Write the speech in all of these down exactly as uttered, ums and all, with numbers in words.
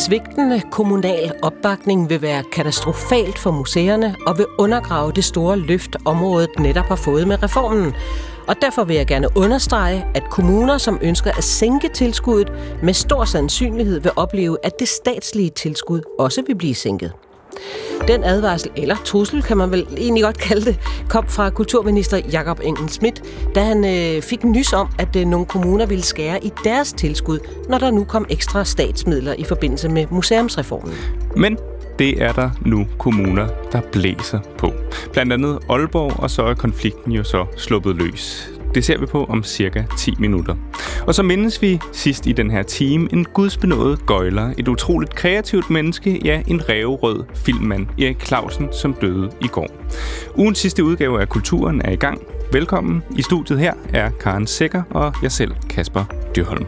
Svigtende kommunal opbakning vil være katastrofalt for museerne og vil undergrave det store løft, området netop har fået med reformen. Og derfor vil jeg gerne understrege, at kommuner, som ønsker at sænke tilskuddet, med stor sandsynlighed vil opleve, at det statslige tilskud også vil blive sænket. Den advarsel, eller trussel kan man vel egentlig godt kalde det, kom fra kulturminister Jakob Engel-Schmidt, da han øh, fik nys om, at øh, nogle kommuner ville skære i deres tilskud, når der nu kom ekstra statsmidler i forbindelse med museumsreformen. Men det er der nu kommuner, der blæser på. Blandt andet Aalborg, og så er konflikten jo så sluppet løs. Det ser vi på om cirka ti minutter. Og så mindes vi sidst i den her time en gudsbenådet gøjler, et utroligt kreativt menneske, ja, en ræverød filmmand, Erik Clausen, som døde i går. Ugens sidste udgave af Kulturen er i gang. Velkommen. I studiet her er Karen Sækker og jeg selv, Kasper Dyrholm.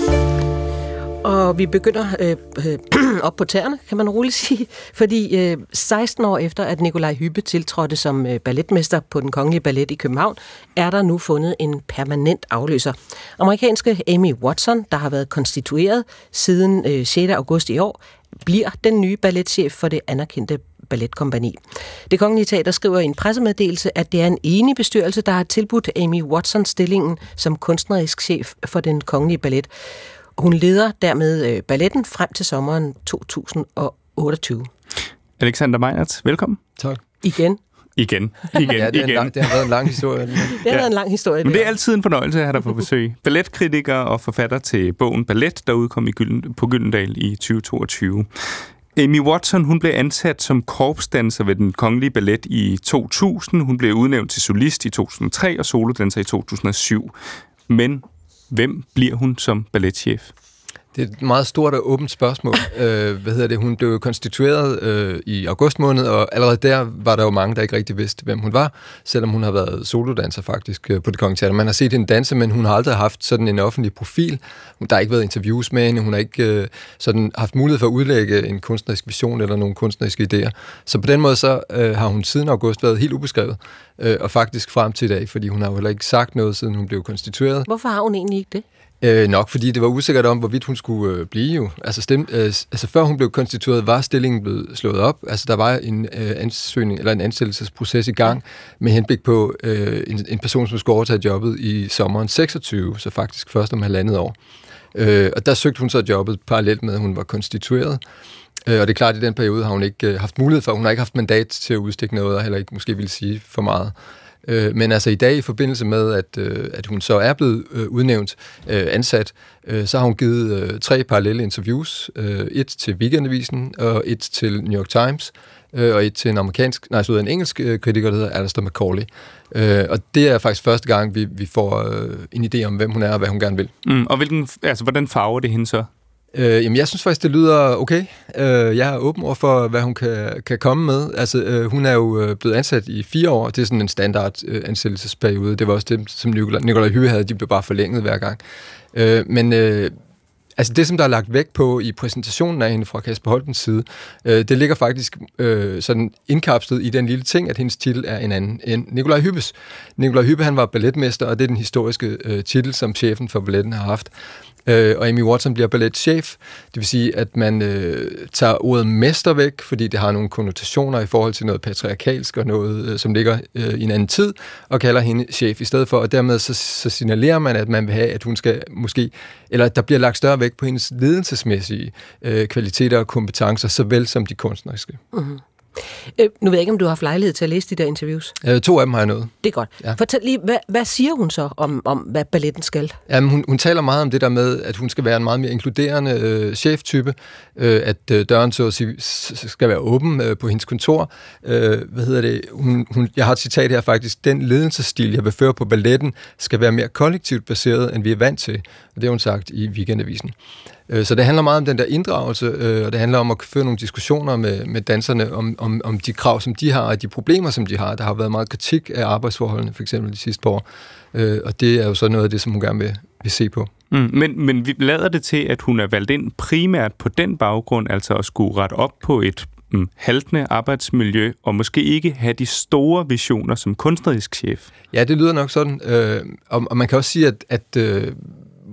Og vi begynder øh, øh, op på tæerne, kan man roligt sige, fordi øh, seksten år efter, at Nikolaj Hübbe tiltrådte som øh, balletmester på Den Kongelige Ballet i København, er der nu fundet en permanent afløser. Amerikanske Amy Watson, der har været konstitueret siden øh, sjette august i år, bliver den nye balletchef for det anerkendte balletkompagni. Det Kongelige Teater skriver i en pressemeddelelse, at det er en enig bestyrelse, der har tilbudt Amy Watson stillingen som kunstnerisk chef for Den Kongelige Ballet. Hun leder dermed balletten frem til sommeren to tusind og otteogtyve. Alexander Meinertz, velkommen. Tak. Igen. Igen. Igen. Ja, det, igen. Lang, det har været en lang historie. Det har ja. været en lang historie. Men det er altid en fornøjelse at have dig på besøg. Balletkritiker og forfatter til bogen Ballet, der udkom i Gylden, på Gyldendal i tyve toogtyve. Amy Watson, hun blev ansat som korpsdanser ved Den Kongelige Ballet i to tusind. Hun blev udnævnt til solist i to tusind og tre og solodanser i to tusind og syv. Men hvem bliver hun som balletchef? Det er et meget stort og åbent spørgsmål. øh, hvad hedder det? Hun blev konstitueret øh, i august måned, og allerede der var der jo mange, der ikke rigtig vidste, hvem hun var, selvom hun har været solodanser faktisk øh, på Det Kongelige Teater. Man har set hende danse, men hun har aldrig haft sådan en offentlig profil. Der har ikke været interviews med hende, hun har ikke øh, sådan haft mulighed for at udlægge en kunstnerisk vision eller nogle kunstneriske idéer. Så på den måde så øh, har hun siden august været helt ubeskrevet, øh, og faktisk frem til i dag, fordi hun har jo heller ikke sagt noget, siden hun blev konstitueret. Hvorfor har hun egentlig ikke det? Øh, nok, fordi det var usikkert om, hvorvidt hun skulle øh, blive jo. Altså, stem, øh, altså, før hun blev konstitueret, var stillingen blevet slået op. Altså, der var en øh, ansøgning, eller en ansættelsesproces i gang, med henblik på øh, en, en person, som skulle overtage jobbet i sommeren seksogtyve, så faktisk først om halvandet år. Øh, og der søgte hun så jobbet parallelt med, at hun var konstitueret. Øh, og det er klart, at i den periode har hun ikke øh, haft mulighed for, hun har ikke haft mandat til at udstikke noget, og heller ikke måske ville sige for meget. Men altså i dag, i forbindelse med, at, øh, at hun så er blevet øh, udnævnt, øh, ansat, øh, så har hun givet øh, tre parallelle interviews. Øh, et til Weekendavisen, og et til New York Times, øh, og et til en amerikansk, nej, så en engelsk øh, kritiker, der hedder Alistair Macaulay. Øh, og det er faktisk første gang, vi, vi får øh, en idé om, hvem hun er og hvad hun gerne vil. Mm, og hvilken, altså, hvordan farver det hende så? Øh, jamen, jeg synes faktisk, det lyder okay. Øh, jeg er åben over for, hvad hun kan, kan komme med. Altså, øh, hun er jo blevet ansat i fire år. Det er sådan en standard øh, ansættelsesperiode. Det var også det, som Nikolaj Hübbe havde. De blev bare forlænget hver gang. Øh, men øh, altså, det, som der er lagt vægt på i præsentationen af hende fra Kasper Holtens side, øh, det ligger faktisk øh, sådan indkapslet i den lille ting, at hendes titel er en anden end Nikolaj Hübbes. Nikolaj Hübbe, han var balletmester, og det er den historiske øh, titel, som chefen for balletten har haft. Øh, og Amy Watson bliver balletchef, det vil sige, at man øh, tager ordet mester væk, fordi det har nogle konnotationer i forhold til noget patriarkalsk og noget, øh, som ligger øh, i en anden tid, og kalder hende chef i stedet for, og dermed så, så signalerer man, at man vil have, at hun skal måske, eller der bliver lagt større vægt på hendes ledelsesmæssige øh, kvaliteter og kompetencer, såvel som de kunstneriske. Mm-hmm. Øh, nu ved jeg ikke, om du har haft lejlighed til at læse de der interviews. Øh, to af dem har jeg nået. Det er godt. Ja. Fortæl lige, hvad, hvad siger hun så om, om hvad balletten skal? Jamen, hun, hun taler meget om det der med, at hun skal være en meget mere inkluderende øh, cheftype, øh, at øh, døren så at sige, skal være åben øh, på hendes kontor. Øh, hvad hedder det? Hun, hun, jeg har et citat her faktisk. Den ledelsesstil, jeg vil føre på balletten, skal være mere kollektivt baseret, end vi er vant til. Og det har hun sagt i Weekendavisen. Så det handler meget om den der inddragelse, og det handler om at føre nogle diskussioner med, med danserne om, om, om de krav, som de har, og de problemer, som de har. Der har været meget kritik af arbejdsforholdene, for eksempel de sidste par år, og det er jo så noget af det, som hun gerne vil, vil se på. Mm, men, men vi lader det til, at hun er valgt ind primært på den baggrund, altså at skulle rette op på et mm, haltende arbejdsmiljø, og måske ikke have de store visioner som kunstnerisk chef. Ja, det lyder nok sådan, øh, og, og man kan også sige, at, at øh,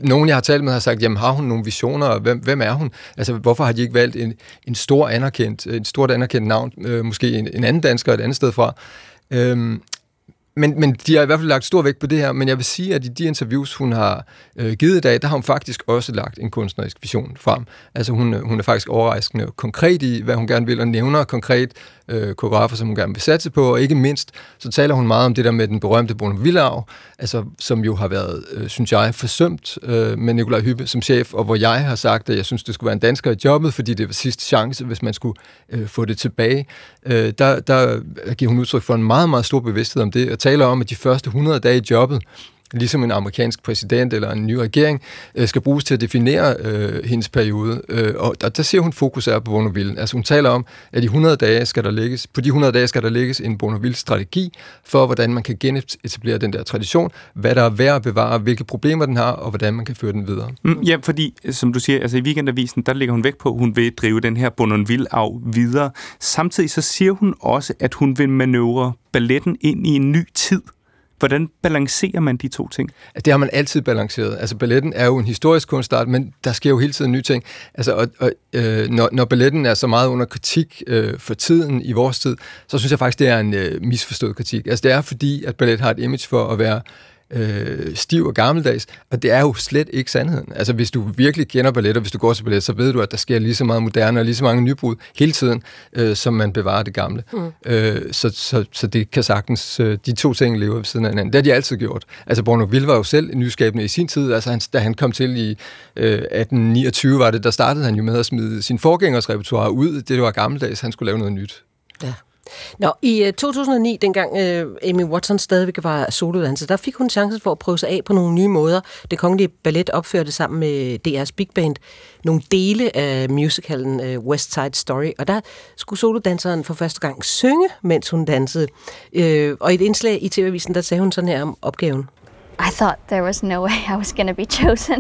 nogen, jeg har talt med, har sagt, jamen har hun nogle visioner, og hvem, hvem er hun? Altså, hvorfor har de ikke valgt en, en stor anerkendt, en stort anerkendt navn, øh, måske en, en anden dansker et andet sted fra? Øhm, Men, men de har i hvert fald lagt stor vægt på det her, men jeg vil sige, at i de interviews, hun har øh, givet i dag, der har hun faktisk også lagt en kunstnerisk vision frem. Altså hun, hun er faktisk overraskende konkret i, hvad hun gerne vil, og nævner konkret øh, koreografer, som hun gerne vil satse på, og ikke mindst, så taler hun meget om det der med den berømte Bournonville-arv, altså, som jo har været, øh, synes jeg, forsømt øh, med Nikolaj Hübbe som chef, og hvor jeg har sagt, at jeg synes, det skulle være en dansker i jobbet, fordi det var sidste chance, hvis man skulle øh, få det tilbage. Øh, der, der giver hun udtryk for en meget, meget stor bevidsthed om det, og taler om, at de første hundrede dage i jobbet, ligesom en amerikansk præsident eller en ny regering, øh, skal bruges til at definere øh, hendes periode. Øh, og der, der ser hun fokus er på Bournonville. Altså hun taler om, at i hundrede dage skal der lægges, på de hundrede dage skal der lægges en Bournonville-strategi for, hvordan man kan genetablere den der tradition, hvad der er værd at bevare, hvilke problemer den har, og hvordan man kan føre den videre. Mm, ja, fordi, som du siger, altså i Weekendavisen, der lægger hun vægt på, at hun vil drive den her Bournonville-arv videre. Samtidig så siger hun også, at hun vil manøvrere balletten ind i en ny tid. Hvordan balancerer man de to ting? Det har man altid balanceret. Altså, balletten er jo en historisk kunstart, men der sker jo hele tiden nye ting. Altså, og, og, øh, når, når balletten er så meget under kritik øh, for tiden i vores tid, så synes jeg faktisk, det er en øh, misforstået kritik. Altså, det er fordi, at ballet har et image for at være øh, stiv og gammeldags, og det er jo slet ikke sandheden. Altså, hvis du virkelig kender ballet, og hvis du går til ballet, så ved du, at der sker lige så meget moderne og lige så mange nybrud hele tiden, øh, som man bevarer det gamle. Mm. Øh, så, så, så det kan sagtens, øh, de to ting lever ved siden af hinanden. Det har de altid gjort. Altså, Bournonville var jo selv nyskabende i sin tid. Altså, han, da han kom til i øh, atten niogtyve, var det, der startede han jo med at smide sin forgængers repertoire ud. Det var gammeldags, han skulle lave noget nyt. Ja. Nå, i uh, to tusind og ni, dengang uh, Amy Watson stadigvæk var solodanser, der fik hun chancen for at prøve sig af på nogle nye måder. Det Kongelige Ballet opførte sammen med D R's Big Band nogle dele af musicalen uh, West Side Story, og der skulle solodanseren for første gang synge, mens hun dansede. Uh, og i et indslag i T V-avisen, der sagde hun sådan her om opgaven. I thought there was no way I was going to be chosen.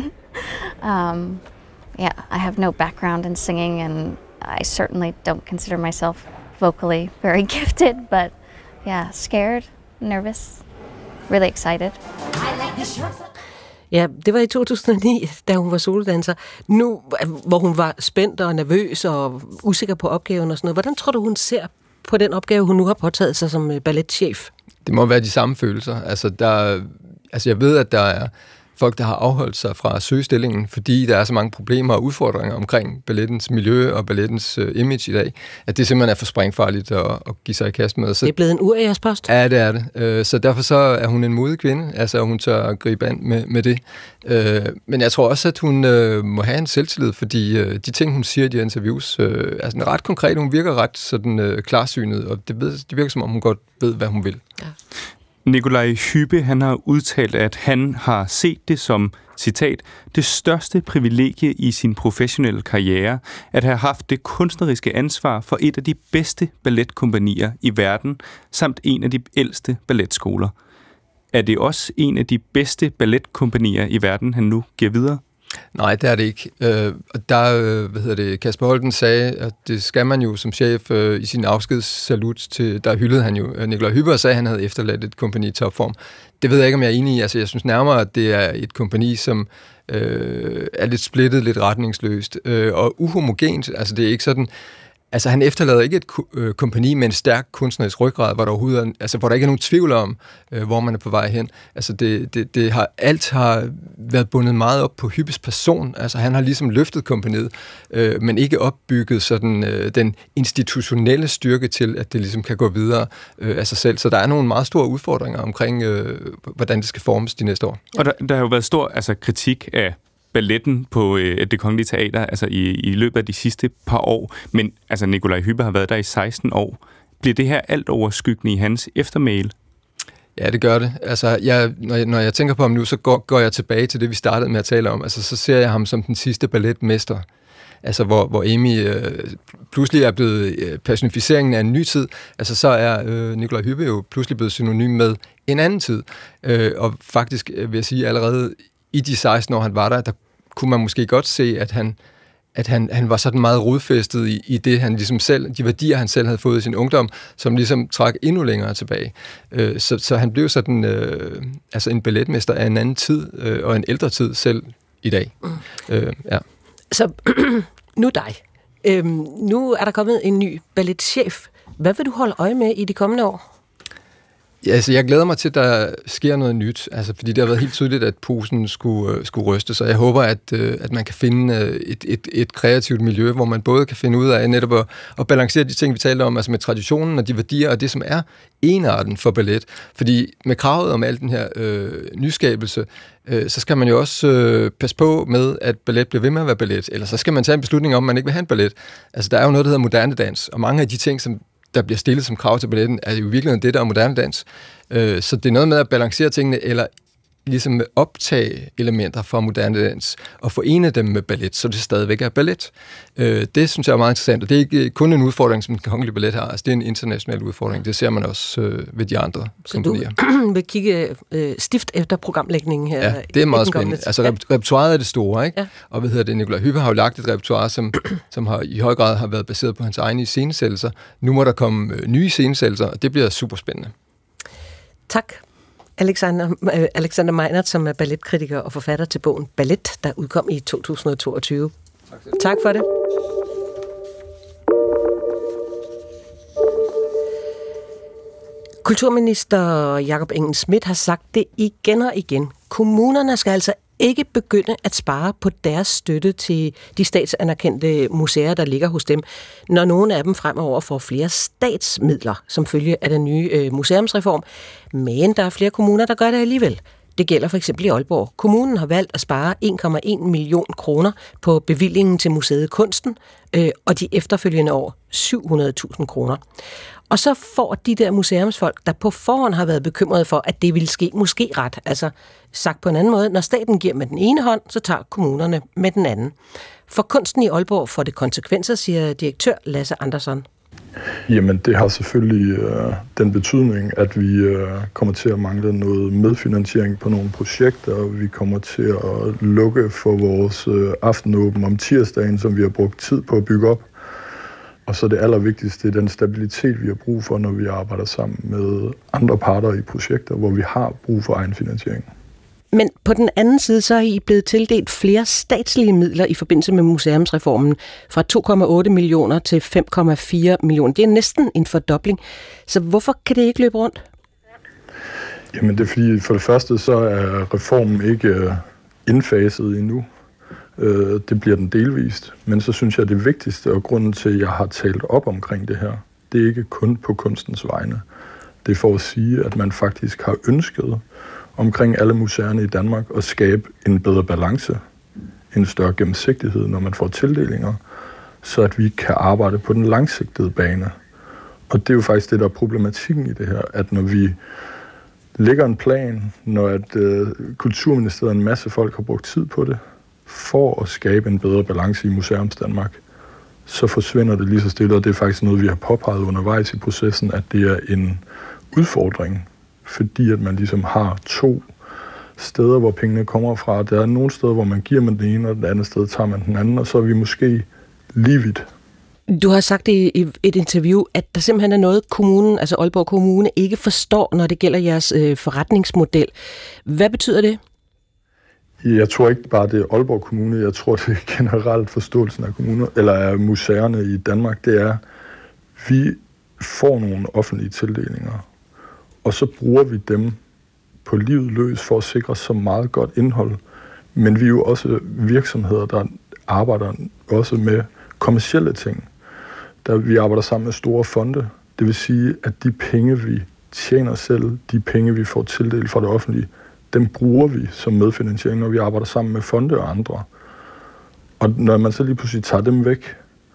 Um, yeah, I have no background in singing, and I certainly don't consider myself vocally very gifted, but yeah, scared, nervous, really excited. Ja, det var i to tusind og ni, da hun var solodanser. Nu, hvor hun var spændt og nervøs og usikker på opgaven og sådan noget. Hvordan tror du, hun ser på den opgave, hun nu har påtaget sig som balletchef? Det må være de samme følelser. Altså, der, altså jeg ved, at der er folk, der har afholdt sig fra søgestillingen, fordi der er så mange problemer og udfordringer omkring ballettens miljø og ballettens uh, image i dag, at det simpelthen er for springfarligt at, at give sig i kast med. Så, det er blevet en ur-ærespost. Ja, det er det. Uh, så derfor så er hun en modig kvinde, altså hun tør at gribe an med, med det. Uh, men jeg tror også, at hun uh, må have en selvtillid, fordi uh, de ting, hun siger i de interviews, uh, er sådan ret konkret. Hun virker ret sådan uh, klarsynet, og det, ved, det virker som om, hun godt ved, hvad hun vil. Ja. Nikolaj Hübbe, han har udtalt, at han har set det som, citat, det største privilegie i sin professionelle karriere, at have haft det kunstneriske ansvar for et af de bedste balletkompagnier i verden, samt en af de ældste balletskoler. Er det også en af de bedste balletkompagnier i verden, han nu giver videre? Nej, det er det ikke. Øh, og der, øh, hvad hedder det, Kasper Holten sagde, at det skal man jo som chef øh, i sin afskedssalut til, der hyldede han jo Nikolaj Hübbe og sagde, at han havde efterladt et kompagni i topform. Det ved jeg ikke, om jeg er enig i. Altså, jeg synes nærmere, at det er et kompagni, som øh, er lidt splittet, lidt retningsløst øh, og uhomogent. Altså, det er ikke sådan. Altså, han efterlader ikke et øh, kompagni med en stærk kunstnerisk ryggrad, hvor der overhovedet er, altså, hvor der ikke er nogen tvivl om, øh, hvor man er på vej hen. Altså, det, det, det har, alt har været bundet meget op på Hübbes person. Altså, han har ligesom løftet kompagniet, øh, men ikke opbygget sådan, øh, den institutionelle styrke til, at det ligesom kan gå videre øh, af sig selv. Så der er nogle meget store udfordringer omkring, øh, hvordan det skal formes de næste år. Og der, der har jo været stor altså, kritik af balletten på øh, Det Kongelige Teater altså i, i løbet af de sidste par år. Men altså, Nikolaj Hübbe har været der i seksten år. Bliver det her alt overskyggende i hans eftermæle? Ja, det gør det. Altså, jeg, når, jeg, når jeg tænker på ham nu, så går, går jeg tilbage til det, vi startede med at tale om. Altså, så ser jeg ham som den sidste balletmester. Altså, hvor, hvor Amy øh, pludselig er blevet øh, personificeringen af en ny tid. Altså, så er øh, Nikolaj Hübbe jo pludselig blevet synonym med en anden tid. Øh, og faktisk vil jeg sige, allerede i de seksten år, han var der, der kunne man måske godt se, at han, at han, han var sådan meget rodfæstet i, i det, han ligesom selv, de værdier, han selv havde fået i sin ungdom, som ligesom trak endnu længere tilbage. Øh, så, så han blev sådan øh, altså en balletmester af en anden tid, øh, og en ældre tid selv, i dag. Mm. Øh, ja. Så nu dig. Øhm, nu er der kommet en ny balletchef. Hvad vil du holde øje med i de kommende år? Ja, altså, jeg glæder mig til, at der sker noget nyt, altså, fordi det har været helt tydeligt, at posen skulle, uh, skulle ryste, så jeg håber, at, uh, at man kan finde uh, et, et, et kreativt miljø, hvor man både kan finde ud af netop at, at balancere de ting, vi talte om, altså med traditionen og de værdier, og det, som er enarten for ballet. Fordi med kravet om al den her øh, nyskabelse, øh, så skal man jo også øh, passe på med, at ballet bliver ved med at være ballet, eller så skal man tage en beslutning om, at man ikke vil have en ballet. Altså, der er jo noget, der hedder moderne dans, og mange af de ting, som der bliver stillet som krav til balletten, er jo virkelig det, der er moderne dans. Øh, så det er noget med at balancere tingene, eller ligesom optage elementer fra moderne dans, og forene dem med ballet, så det stadigvæk er ballet. Øh, det synes jeg er meget interessant, og det er ikke kun en udfordring, som den kongelige ballet har, altså det er en international udfordring. Det ser man også øh, ved de andre komponier. Så du vil kigge øh, stift efter programlægningen her? Ja, det er meget spændende. Altså ja. Repertoiret er det store, ikke? Ja. Og hvad hedder det, Nikolaj Hübbe har jo lagt et repertoire, som, som har, i høj grad har været baseret på hans egne iscenesættelser. Nu må der komme øh, nye iscenesættelser, og det bliver super spændende. Tak. Alexander, øh, Alexander Meinert, som er balletkritiker og forfatter til bogen Ballet, der udkom i to tusind og toogtyve. Tak, tak for det. Kulturminister Jakob Engel-Schmidt har sagt det igen og igen. Kommunerne skal altså ikke begynde at spare på deres støtte til de statsanerkendte museer, der ligger hos dem, når nogle af dem fremover får flere statsmidler som følge af den nye øh, museumsreform. Men der er flere kommuner, der gør det alligevel. Det gælder for eksempel i Aalborg. Kommunen har valgt at spare en komma en million kroner på bevillingen til museet Kunsten, øh, og de efterfølgende år syv hundrede tusind kroner. Og så får de der museumsfolk, der på forhånd har været bekymrede for, at det ville ske, måske ret. Altså sagt på en anden måde, når staten giver med den ene hånd, så tager kommunerne med den anden. For kunsten i Aalborg får det konsekvenser, siger direktør Lasse Andersson. Jamen, det har selvfølgelig øh, den betydning, at vi øh, kommer til at mangle noget medfinansiering på nogle projekter, og vi kommer til at lukke for vores øh, aftenåben om tirsdagen, som vi har brugt tid på at bygge op. Og så det allervigtigste er den stabilitet, vi har brug for, når vi arbejder sammen med andre parter i projekter, hvor vi har brug for egen finansiering. Men på den anden side, så er I blevet tildelt flere statslige midler i forbindelse med museumsreformen fra to komma otte millioner til fem komma fire millioner. Det er næsten en fordobling. Så hvorfor kan det ikke løbe rundt? Jamen det er fordi, for det første så er reformen ikke indfaset endnu. Det bliver den delvist. Men så synes jeg, det vigtigste og grunden til, at jeg har talt op omkring det her, det er ikke kun på kunstens vegne. Det er for at sige, at man faktisk har ønsket omkring alle museerne i Danmark at skabe en bedre balance, en større gennemsigtighed, når man får tildelinger, så at vi kan arbejde på den langsigtede bane. Og det er jo faktisk det, der er problematikken i det her, at når vi lægger en plan, når at, øh, Kulturministeriet og en masse folk har brugt tid på det, for at skabe en bedre balance i Museums Danmark, så forsvinder det lige så stille, og det er faktisk noget, vi har påpeget undervejs i processen, at det er en udfordring, fordi at man ligesom har to steder, hvor pengene kommer fra. Der er nogle steder, hvor man giver man den ene, og det andet sted tager man den anden, og så er vi måske lige vidt. Du har sagt i et interview, at der simpelthen er noget, kommunen, altså Aalborg Kommune, ikke forstår, når det gælder jeres øh, forretningsmodel. Hvad betyder det? Jeg tror ikke bare, det er Aalborg Kommune. Jeg tror, det er generelt forståelsen af kommuner, eller af museerne i Danmark. Det er, vi får nogle offentlige tildelinger, og så bruger vi dem på livet løs for at sikre så meget godt indhold. Men vi er jo også virksomheder, der arbejder også med kommercielle ting. Der vi arbejder sammen med store fonde. Det vil sige, at de penge, vi tjener selv, de penge, vi får tildelt fra det offentlige, dem bruger vi som medfinansiering, når vi arbejder sammen med fonde og andre. Og når man så lige pludselig tager dem væk,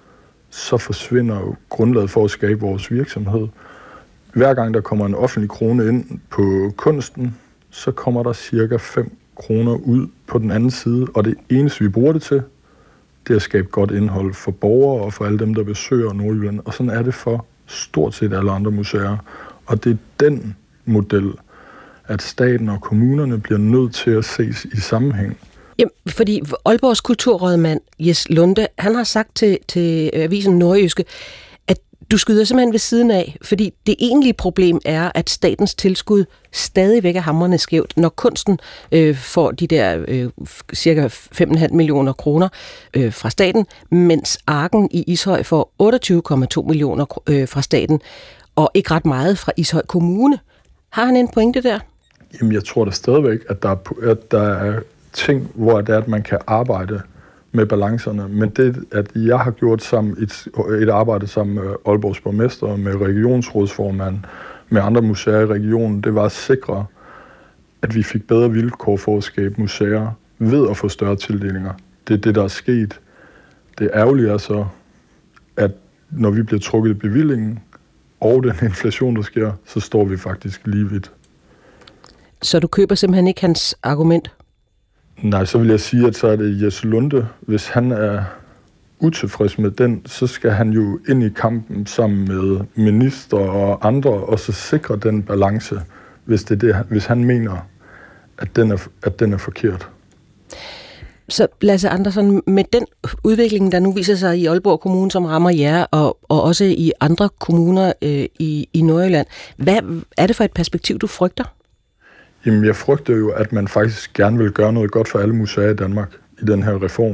så forsvinder jo grundlaget for at skabe vores virksomhed. Hver gang der kommer en offentlig krone ind på kunsten, så kommer der cirka fem kroner ud på den anden side, og det eneste, vi bruger det til, det er at skabe godt indhold for borgere og for alle dem, der besøger Nordjylland. Og sådan er det for stort set alle andre museer. Og det er den model, at staten og kommunerne bliver nødt til at ses i sammenhæng. Jamen, fordi Aalborgs kulturrådmand Jes Lunde, han har sagt til, til avisen Nordjyske, at Du skyder simpelthen ved siden af, fordi det egentlige problem er, at statens tilskud stadigvæk er hamrende skævt, når kunsten øh, får de der øh, cirka fem komma fem millioner kroner øh, fra staten, mens Arken i Ishøj får otteogtyve komma to millioner øh, fra staten, og ikke ret meget fra Ishøj Kommune. Har han en pointe der? Jamen, jeg tror da stadigvæk, at der er, at der er ting, hvor det er, at man kan arbejde med balancerne. Men det, at jeg har gjort sammen et, et arbejde sammen med Aalborgs borgmester, med regionsrådsformand, med andre museer i regionen, det var at sikre, at vi fik bedre vilkår for at skabe museer ved at få større tildelinger. Det er det, der er sket. Det ærgerlige er så, at når vi bliver trukket i bevillingen, og den inflation, der sker, så står vi faktisk lige vidt. Så du køber simpelthen ikke hans argument? Nej, så vil jeg sige, at så er det Jesse Lunde. Hvis han er utilfreds med den, så skal han jo ind i kampen sammen med minister og andre, og så sikre den balance, hvis, det er det, hvis han mener, at den er, at den er forkert. Så Lasse Andersson, med den udvikling, der nu viser sig i Aalborg Kommune, som rammer jer, og, og også i andre kommuner øh, i, i Nordjylland, hvad er det for et perspektiv, du frygter? Jamen, jeg frygter jo, at man faktisk gerne vil gøre noget godt for alle museer i Danmark i den her reform.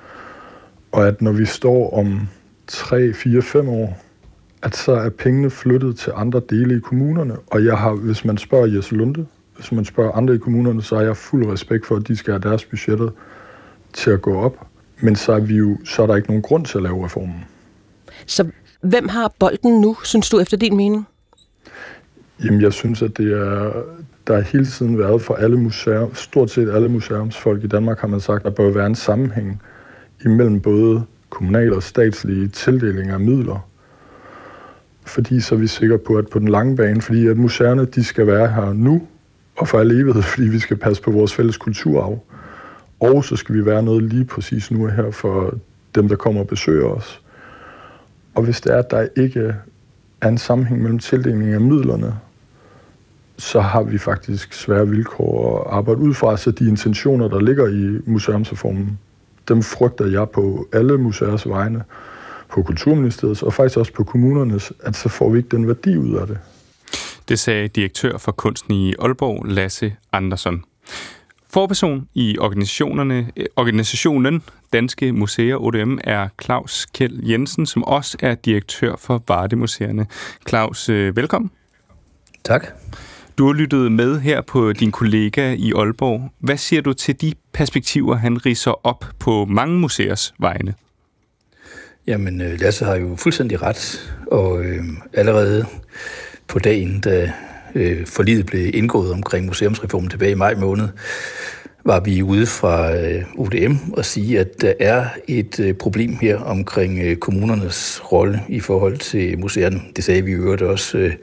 Og at når vi står om tre, fire, fem år, at så er pengene flyttet til andre dele i kommunerne. Og jeg har, hvis man spørger Jesse Lunde, hvis man spørger andre i kommunerne, så har jeg fuld respekt for, at de skal have deres budgetter til at gå op. Men så er, vi jo, så er der ikke nogen grund til at lave reformen. Så hvem har bolden nu, synes du, efter din mening? Jamen, jeg synes, at det er, der har hele tiden været for alle museer, stort set alle museumsfolk i Danmark, har man sagt, at der bør være en sammenhæng imellem både kommunale og statslige tildelinger af midler. Fordi så er vi sikre på, at på den lange bane, fordi at museerne, de skal være her nu og for al evighed, fordi vi skal passe på vores fælles kulturarv. Og så skal vi være noget lige præcis nu her for dem, der kommer og besøger os. Og hvis det er, at der ikke er en sammenhæng mellem tildelingen af midlerne, så har vi faktisk svære vilkår at arbejde ud fra. Så de intentioner, der ligger i museumsreformen, dem frygter jeg på alle museers vegne, på Kulturministeriets og faktisk også på kommunernes, at så får vi ikke den værdi ud af det. Det sagde direktør for kunsten i Aalborg, Lasse Andersson. Forperson i organisationerne, organisationen Danske Museer O D M er Claus Kjeld Jensen, som også er direktør for Varde-museerne. Claus, velkommen. Tak. Du har lyttet med her på din kollega i Aalborg. Hvad siger du til de perspektiver, han ridser op på mange museers vegne? Jamen, Lasse har jo fuldstændig ret, og øh, allerede på dagen, da øh, forliget blev indgået omkring museumsreformen tilbage i maj måned, var vi ude fra øh, O D M og sige, at der er et øh, problem her omkring øh, kommunernes rolle i forhold til museerne. Det sagde vi i øvrigt også øh,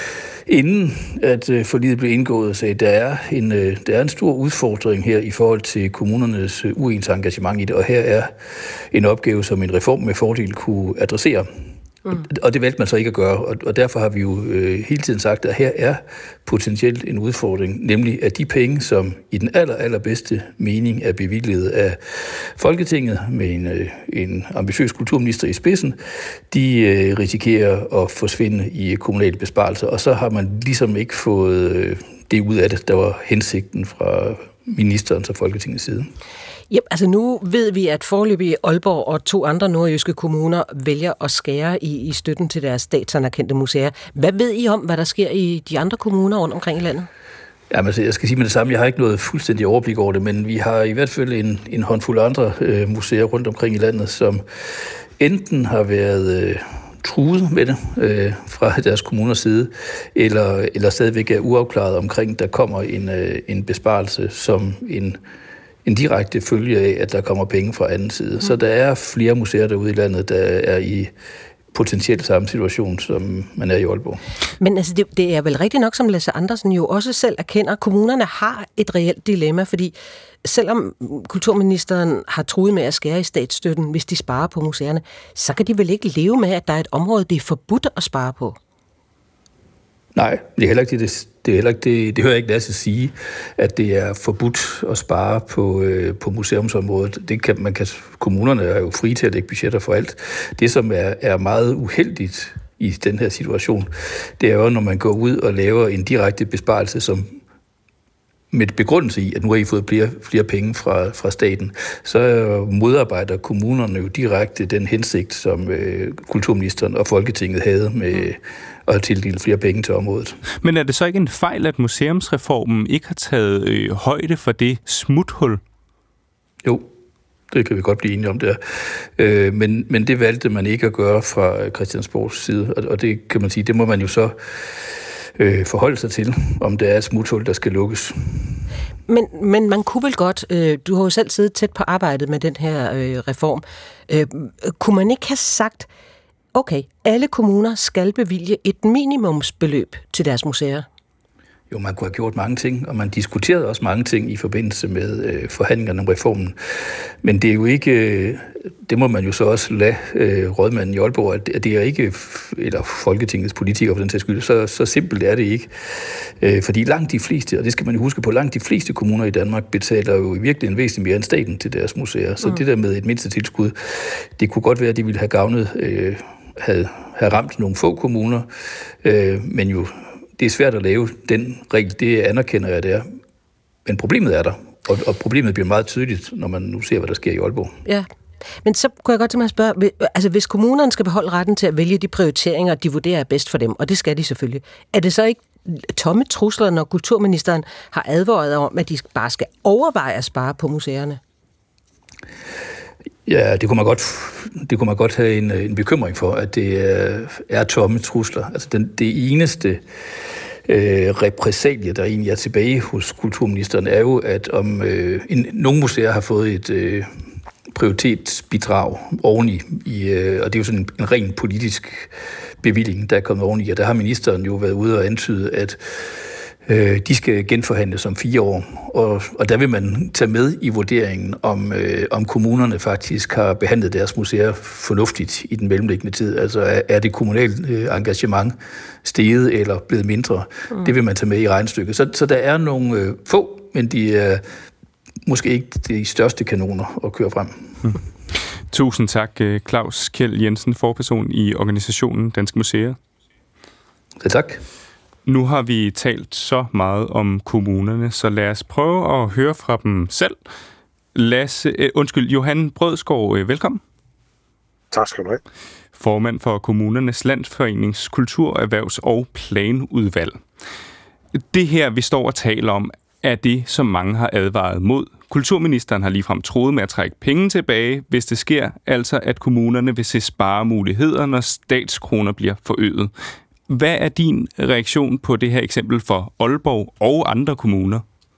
inden at øh, forliget blev indgået, sagde, at der er, en, øh, der er en stor udfordring her i forhold til kommunernes øh, uens engagement i det, og her er en opgave, som en reform med fordel kunne adressere. Mm. Og det valgte man så ikke at gøre, og, og derfor har vi jo øh, hele tiden sagt, at her er potentielt en udfordring, nemlig at de penge, som i den aller, allerbedste mening er bevilget af Folketinget med en, øh, en ambitiøs kulturminister i spidsen, de øh, risikerer at forsvinde i kommunale besparelser, og så har man ligesom ikke fået øh, det ud af det, der var hensigten fra ministerens og Folketingets side. Ja, altså nu ved vi, at foreløbig Aalborg og to andre nordjyske kommuner vælger at skære i, i støtten til deres statsanerkendte museer. Hvad ved I om, hvad der sker i de andre kommuner rundt omkring i landet? Jamen, altså, jeg skal sige med det samme, jeg har ikke noget fuldstændig overblik over det, men vi har i hvert fald en, en håndfuld andre øh, museer rundt omkring i landet, som enten har været øh, truet med det øh, fra deres kommuners side, eller, eller stadigvæk er uafklaret omkring, der kommer en, øh, en besparelse som en en direkte følge af, at der kommer penge fra anden side. Mm. Så der er flere museer derude i landet, der er i potentielt samme situation, som man er i Aalborg. Men altså, det, det er vel rigtigt nok, som Lasse Andersen jo også selv erkender, kommunerne har et reelt dilemma, fordi selvom kulturministeren har truet med at skære i statsstøtten, hvis de sparer på museerne, så kan de vel ikke leve med, at der er et område, det er forbudt at spare på? Nej, det er heller ikke det, det, er heller ikke det, det hører jeg ikke Lasse sige, at det er forbudt at spare på, øh, på museumsområdet. Det kan, man kan, kommunerne er jo frie til at lægge budgetter for alt. Det, som er, er meget uheldigt i den her situation, det er jo, når man går ud og laver en direkte besparelse, som med begrundelse i, at nu har I fået flere, flere penge fra, fra staten, så modarbejder kommunerne jo direkte den hensigt, som øh, kulturministeren og Folketinget havde med at tildele flere penge til området. Men er det så ikke en fejl, at museumsreformen ikke har taget øh, højde for det smuthul? Jo, det kan vi godt blive enige om der. Øh, men, men det valgte man ikke at gøre fra Christiansborgs side, og, og det kan man sige, det må man jo så øh, forholde sig til, om der er et smuthul, der skal lukkes. Men, men man kunne vel godt, øh, du har jo selv siddet tæt på arbejdet med den her øh, reform, øh, kunne man ikke have sagt, okay, alle kommuner skal bevilge et minimumsbeløb til deres museer? Jo, man kunne have gjort mange ting, og man diskuterede også mange ting i forbindelse med øh, forhandlingerne om reformen. Men det er jo ikke, øh, det må man jo så også lade øh, rådmanden i Aalborg, at, at det er ikke, eller Folketingets politikere for den sags skyld, så, så simpelt er det ikke. Øh, fordi langt de fleste, og det skal man jo huske på, langt de fleste kommuner i Danmark betaler jo i virkeligheden væsentligt mere end staten til deres museer. Så mm. det der med et mindste tilskud, det kunne godt være, at de ville have gavnet, øh, havde, have ramt nogle få kommuner, øh, men jo det er svært at lave den regel, det anerkender jeg, det er. Men problemet er der, og, og problemet bliver meget tydeligt, når man nu ser, hvad der sker i Aalborg. Ja, men så kunne jeg godt tænke mig at spørge, altså hvis kommunerne skal beholde retten til at vælge de prioriteringer, de vurderer er bedst for dem, og det skal de selvfølgelig, er det så ikke tomme trusler, når kulturministeren har advaret om, at de bare skal overveje at spare på museerne? Ja, det kunne man godt, det kunne man godt have en, en bekymring for, at det er, er tomme trusler. Altså den, det eneste øh, repressalie, der egentlig er tilbage hos kulturministeren, er jo, at om øh, en, nogle museer har fået et øh, prioritetsbidrag oveni, i, øh, og det er jo sådan en, en ren politisk bevilling, der er kommet oveni, og der har ministeren jo været ude og antyde, at de skal genforhandles om fire år, og, og der vil man tage med i vurderingen, om, øh, om kommunerne faktisk har behandlet deres museer fornuftigt i den mellemliggende tid. Altså er, er det kommunalt øh, engagement steget eller blevet mindre? Mm. Det vil man tage med i regnestykket. Så, så der er nogle øh, få, men de er måske ikke de største kanoner at køre frem. Mm. Tusind tak, Claus Kjeld Jensen, forperson i organisationen Danske Museer. Ja, tak. Nu har vi talt så meget om kommunerne, så lad os prøve at høre fra dem selv. Lasse, uh, undskyld, Johan Brødsgaard, uh, velkommen. Tak skal du have. Formand for Kommunernes Landsforenings Kultur-, Erhvervs- og Planudvalg. Det her, vi står og taler om, er det, som mange har advaret mod. Kulturministeren har ligefrem troet med at trække penge tilbage, hvis det sker, altså at kommunerne vil se sparemuligheder, når statskroner bliver forøget. Hvad er din reaktion på det her eksempel for Aalborg og andre kommuner?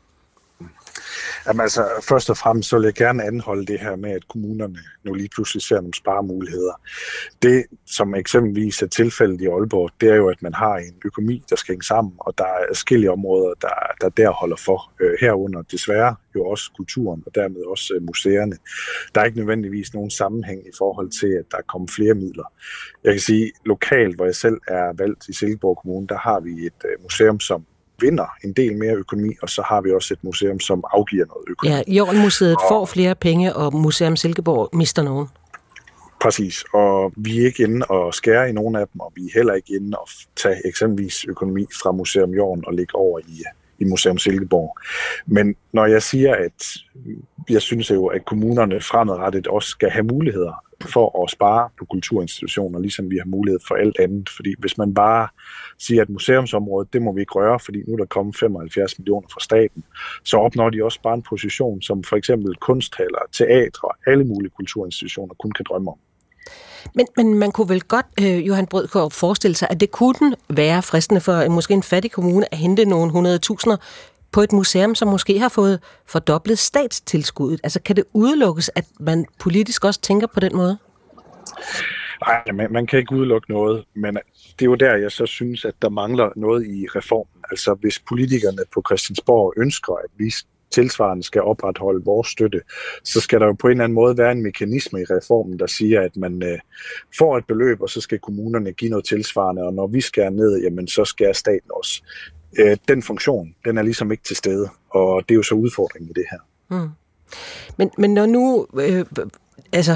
Jamen altså, først og fremmest så vil jeg gerne anholde det her med, at kommunerne nu lige pludselig ser nogle sparemuligheder. Det, som eksempelvis er tilfældet i Aalborg, det er jo, at man har en økonomi, der skal hænge sammen, og der er forskellige områder, der, der der holder for. Herunder desværre jo også kulturen, og dermed også museerne. Der er ikke nødvendigvis nogen sammenhæng i forhold til, at der kommer flere midler. Jeg kan sige, lokalt, hvor jeg selv er valgt i Silkeborg Kommune, der har vi et museum, som vinder en del mere økonomi, og så har vi også et museum, som afgiver noget økonomi. Ja, Jordenmuseet får flere penge, og Museum Silkeborg mister nogen. Præcis, og vi er ikke inde og skære i nogen af dem, og vi er heller ikke inde og tage eksempelvis økonomi fra Museum Jorden og lægge over i, i Museum Silkeborg. Men når jeg siger, at jeg synes jo, at kommunerne fremadrettet også skal have muligheder for at spare på kulturinstitutioner, ligesom vi har mulighed for alt andet. Fordi hvis man bare siger, at museumsområdet, det må vi ikke røre, fordi nu er der kommet femoghalvfjerds millioner fra staten, så opnår de også bare en position, som for eksempel kunsthaller, teatre og alle mulige kulturinstitutioner kun kan drømme om. Men, men man kunne vel godt, øh, Johan Brødsgaard, forestille sig, at det kunne være fristende for en, måske en fattig kommune at hente nogle hundrede tusinder på et museum, som måske har fået fordoblet statstilskuddet. Altså kan det udelukkes, at man politisk også tænker på den måde? Nej, man, man kan ikke udelukke noget, men det er jo der, jeg så synes, at der mangler noget i reformen. Altså hvis politikerne på Christiansborg ønsker, at vi tilsvarende skal opretholde vores støtte, så skal der jo på en eller anden måde være en mekanisme i reformen, der siger, at man øh, får et beløb, og så skal kommunerne give noget tilsvarende, og når vi skærer ned, jamen så skærer staten også. Øh, den funktion, den er ligesom ikke til stede, og det er jo så udfordringen i det her. Mm. Men, men når nu, øh, altså,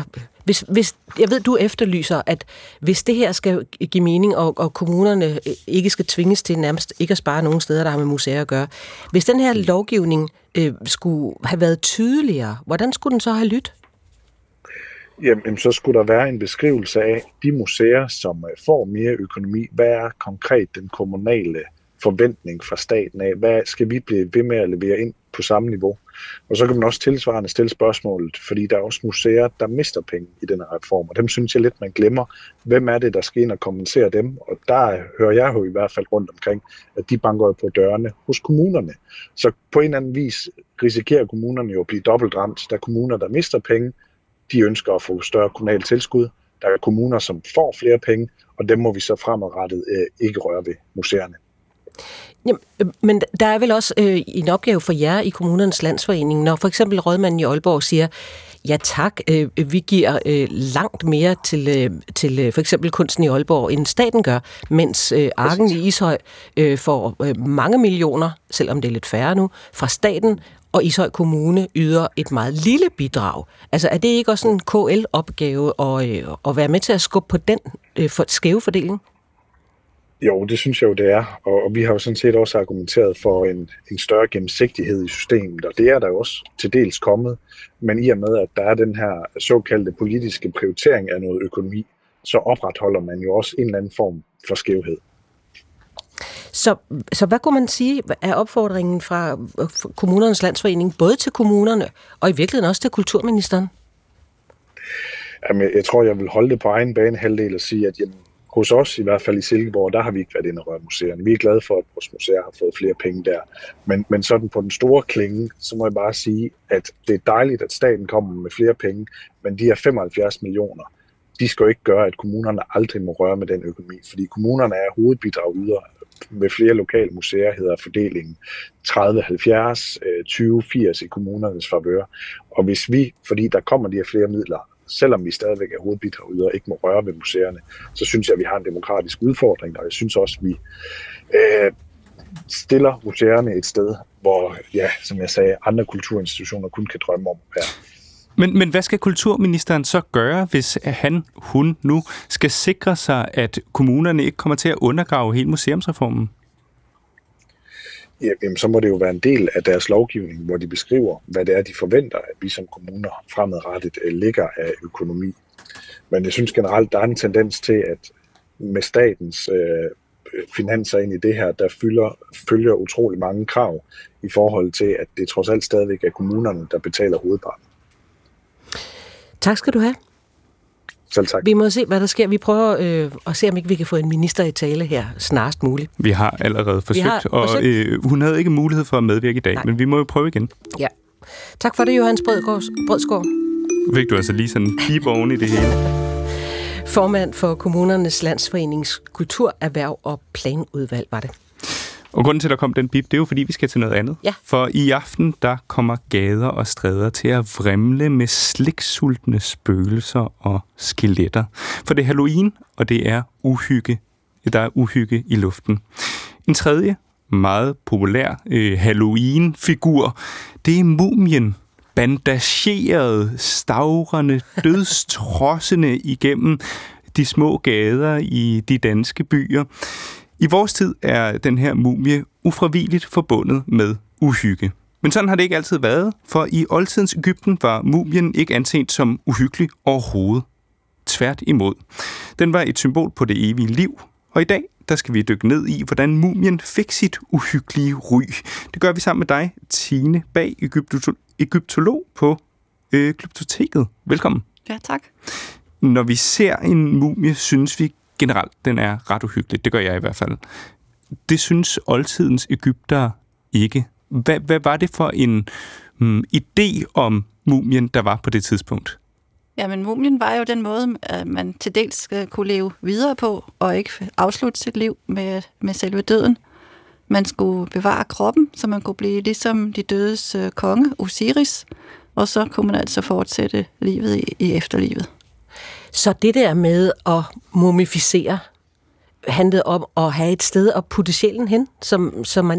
Hvis, hvis, jeg ved, du efterlyser, at hvis det her skal give mening, og, og kommunerne ikke skal tvinges til nærmest ikke at spare nogen steder, der har med museer at gøre. Hvis den her lovgivning øh, skulle have været tydeligere, hvordan skulle den så have lyttet? Jamen, så skulle der være en beskrivelse af de museer, som får mere økonomi. Hvad er konkret den kommunale forventning fra staten af? Hvad skal vi blive ved med at levere ind på samme niveau? Og så kan man også tilsvarende stille spørgsmålet, fordi der er også museer, der mister penge i den her reform, og dem synes jeg lidt, man glemmer. Hvem er det, der skal ind og kompensere dem? Og der hører jeg jo i hvert fald rundt omkring, at de banker på dørene hos kommunerne. Så på en eller anden vis risikerer kommunerne jo at blive dobbelt ramt. Der er kommuner, der mister penge, de ønsker at få større kommunale tilskud. Der er kommuner, som får flere penge, og dem må vi så fremadrettet øh, ikke røre ved museerne. Jamen, men der er vel også øh, en opgave for jer i Kommunernes Landsforening, når for eksempel rådmanden i Aalborg siger, ja tak, øh, vi giver øh, langt mere til, øh, til øh, for eksempel kunsten i Aalborg, end staten gør, mens øh, Arken i Ishøj øh, får øh, mange millioner, selvom det er lidt færre nu, fra staten, og Ishøj Kommune yder et meget lille bidrag. Altså er det ikke også en K L-opgave at, øh, at være med til at skubbe på den øh, for, skæve fordeling? Jo, det synes jeg jo, det er. Og, og vi har jo sådan set også argumenteret for en, en større gennemsigtighed i systemet, og det er der jo også til dels kommet. Men i og med, at der er den her såkaldte politiske prioritering af noget økonomi, så opretholder man jo også en eller anden form for skævhed. Så, så hvad kunne man sige er opfordringen fra Kommunernes Landsforening, både til kommunerne og i virkeligheden også til kulturministeren? Jamen, jeg tror, jeg vil holde det på egen bane halvdel og sige, at jamen, hos os, i hvert fald i Silkeborg, der har vi ikke været inde og røre museerne. Vi er glade for, at vores museer har fået flere penge der. Men, men sådan på den store klinge, så må jeg bare sige, at det er dejligt, at staten kommer med flere penge, men de her femoghalvfjerds millioner, de skal jo ikke gøre, at kommunerne aldrig må røre med den økonomi, fordi kommunerne er hovedbidragyder. Med flere lokale museer hedder fordelingen tredive halvfjerds, tyve firs i kommunernes favør. Og hvis vi, fordi der kommer de her flere midler, selvom vi stadigvæk er hovedbidragyder, ikke må røre ved museerne, så synes jeg, at vi har en demokratisk udfordring, og jeg synes også, at vi øh, stiller museerne et sted, hvor, ja, som jeg sagde, andre kulturinstitutioner kun kan drømme om at være. Men, men hvad skal kulturministeren så gøre, hvis han, hun nu skal sikre sig, at kommunerne ikke kommer til at undergrave hele museumsreformen? Jamen, så må det jo være en del af deres lovgivning, hvor de beskriver, hvad det er, de forventer, at vi som kommuner fremadrettet ligger af økonomi. Men jeg synes generelt, der er en tendens til, at med statens øh, finanser ind i det her, der fylder, følger utrolig mange krav i forhold til, at det trods alt stadigvæk er kommunerne, der betaler hovedparten. Tak skal du have. Selv tak. Vi må se, hvad der sker. Vi prøver øh, at se, om ikke vi kan få en minister i tale her snarest muligt. Vi har allerede forsøgt, har forsøgt. og øh, hun havde ikke mulighed for at medvirke i dag, Nej. men vi må jo prøve igen. Ja. Tak for det, Johannes Brødsgaard. Fik du altså lige sådan en pip oven i det hele. Formand for Kommunernes Landsforenings Kultur, Erhverv og Planudvalg var det. Og grunden til, at der kom den bip, det er jo fordi, vi skal til noget andet. Ja. For i aften, der kommer gader og stræder til at vrimle med sliksultne spøgelser og skeletter. For det er Halloween, og det er uhygge. Der er uhygge i luften. En tredje meget populær øh, Halloween-figur, det er mumien. Bandageret, stavrende, dødstrossende igennem de små gader i de danske byer. I vores tid er den her mumie ufravigeligt forbundet med uhygge. Men sådan har det ikke altid været, for i oldtidens Egypten var mumien ikke anset som uhyggelig overhovedet. Tvært imod. Den var et symbol på det evige liv, og i dag der skal vi dykke ned i, hvordan mumien fik sit uhyggelige ry. Det gør vi sammen med dig, Tine Bag, egyptolog på øh, Glyptoteket. Velkommen. Ja, tak. Når vi ser en mumie, synes vi generelt, den er ret uhyggelig. Det gør jeg i hvert fald. Det synes oldtidens egyptere ikke. Hvad, hvad var det for en um, idé om mumien, der var på det tidspunkt? Jamen, mumien var jo den måde, at man til dels kunne leve videre på, og ikke afslutte sit liv med, med selve døden. Man skulle bevare kroppen, så man kunne blive ligesom de dødes uh, konge, Osiris, og så kunne man altså fortsætte livet i, i efterlivet. Så det der med at mumificere handlede om at have et sted at putte sjælen hen, som, som man ikke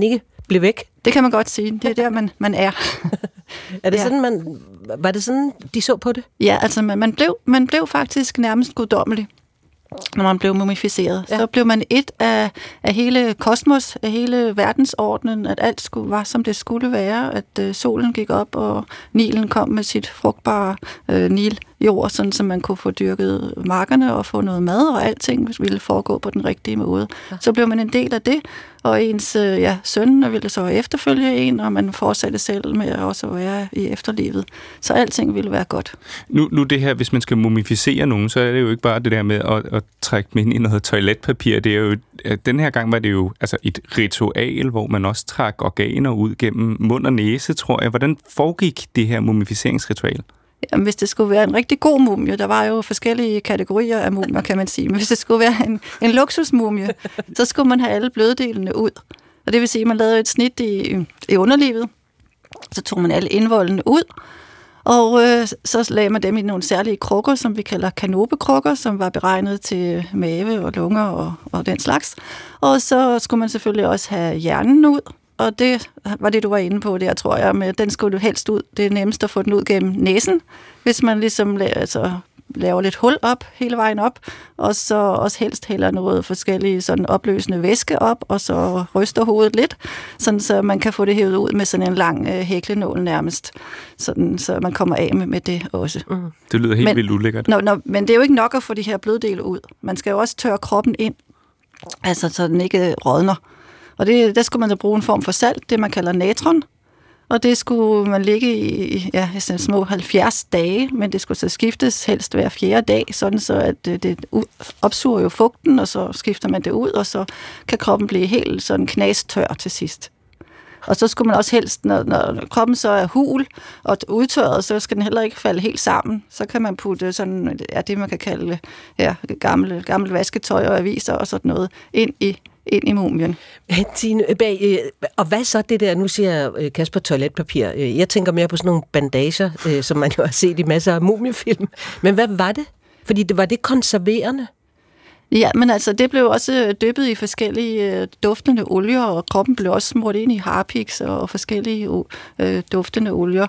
blev væk? Det kan man godt sige. Det er der, man, man er. er det ja. sådan, man, var det sådan, de så på det? Ja, altså man, man, blev, man blev faktisk nærmest guddommelig, når man blev mumificeret. Ja. Så blev man et af, af hele kosmos, af hele verdensordenen, at alt skulle, var, som det skulle være, at øh, solen gik op, og Nilen kom med sit frugtbare øh, Niljord, sådan så man kunne få dyrket markerne og få noget mad, og alting ville foregå på den rigtige måde. Ja. Så blev man en del af det, og ens øh, ja, søn ville så efterfølge en, og man fortsatte selv med at også være i efterlivet. Så alting ville være godt. Nu, nu det her, hvis man skal mumificere nogen, så er det jo ikke bare det der med at, at trække dem ind i noget toiletpapir. Det er jo, den her gang var det jo altså et ritual, hvor man også trak organer ud gennem mund og næse, tror jeg. Hvordan foregik det her mumificeringsritual? Jamen, hvis det skulle være en rigtig god mumie, der var jo forskellige kategorier af mumier, kan man sige, men hvis det skulle være en, en luksusmumie, så skulle man have alle bløddelene ud. Og det vil sige, at man lavede et snit i, i underlivet, så tog man alle indvoldene ud, og øh, så lagde man dem i nogle særlige krukker, som vi kalder kanopekrukker, som var beregnet til mave og lunger og, og den slags. Og så skulle man selvfølgelig også have hjernen ud, og det var det, du var inde på der, tror jeg, men den skulle du helst ud. Det er nemmest at få den ud gennem næsen, hvis man ligesom altså, laver lidt hul op, hele vejen op, og så også helst hælder noget forskellige sådan opløsende væske op, og så ryster hovedet lidt, sådan så man kan få det hævet ud med sådan en lang øh, hæklenål nærmest, sådan, så man kommer af med, med det også. Mm. Det lyder helt men, vildt ulækkert. Nå, nå, men det er jo ikke nok at få de her bløddele ud. Man skal jo også tørre kroppen ind, altså så den ikke rådner. Og det, der skulle man da bruge en form for salt, det man kalder natron. Og det skulle man ligge i ja, sådan små halvfjerds dage, men det skulle så skiftes helst hver fjerde dag, sådan så at det, det opsuger jo fugten, og så skifter man det ud, og så kan kroppen blive helt sådan knastør til sidst. Og så skulle man også helst, når, når kroppen så er hul og udtørret, så skal den heller ikke falde helt sammen. Så kan man putte sådan, ja, det man kan kalde ja, gamle, gamle vasketøj og aviser og sådan noget ind i ind i mumien. Tine, bag, og hvad så det der, nu siger Kasper toiletpapir, jeg tænker mere på sådan nogle bandager, som man jo har set i masser af mumiefilm, men hvad var det? Fordi det var det konserverende? Ja, men altså det blev også dyppet i forskellige duftende olier, og kroppen blev også smurt ind i harpiks og forskellige øh, duftende olier.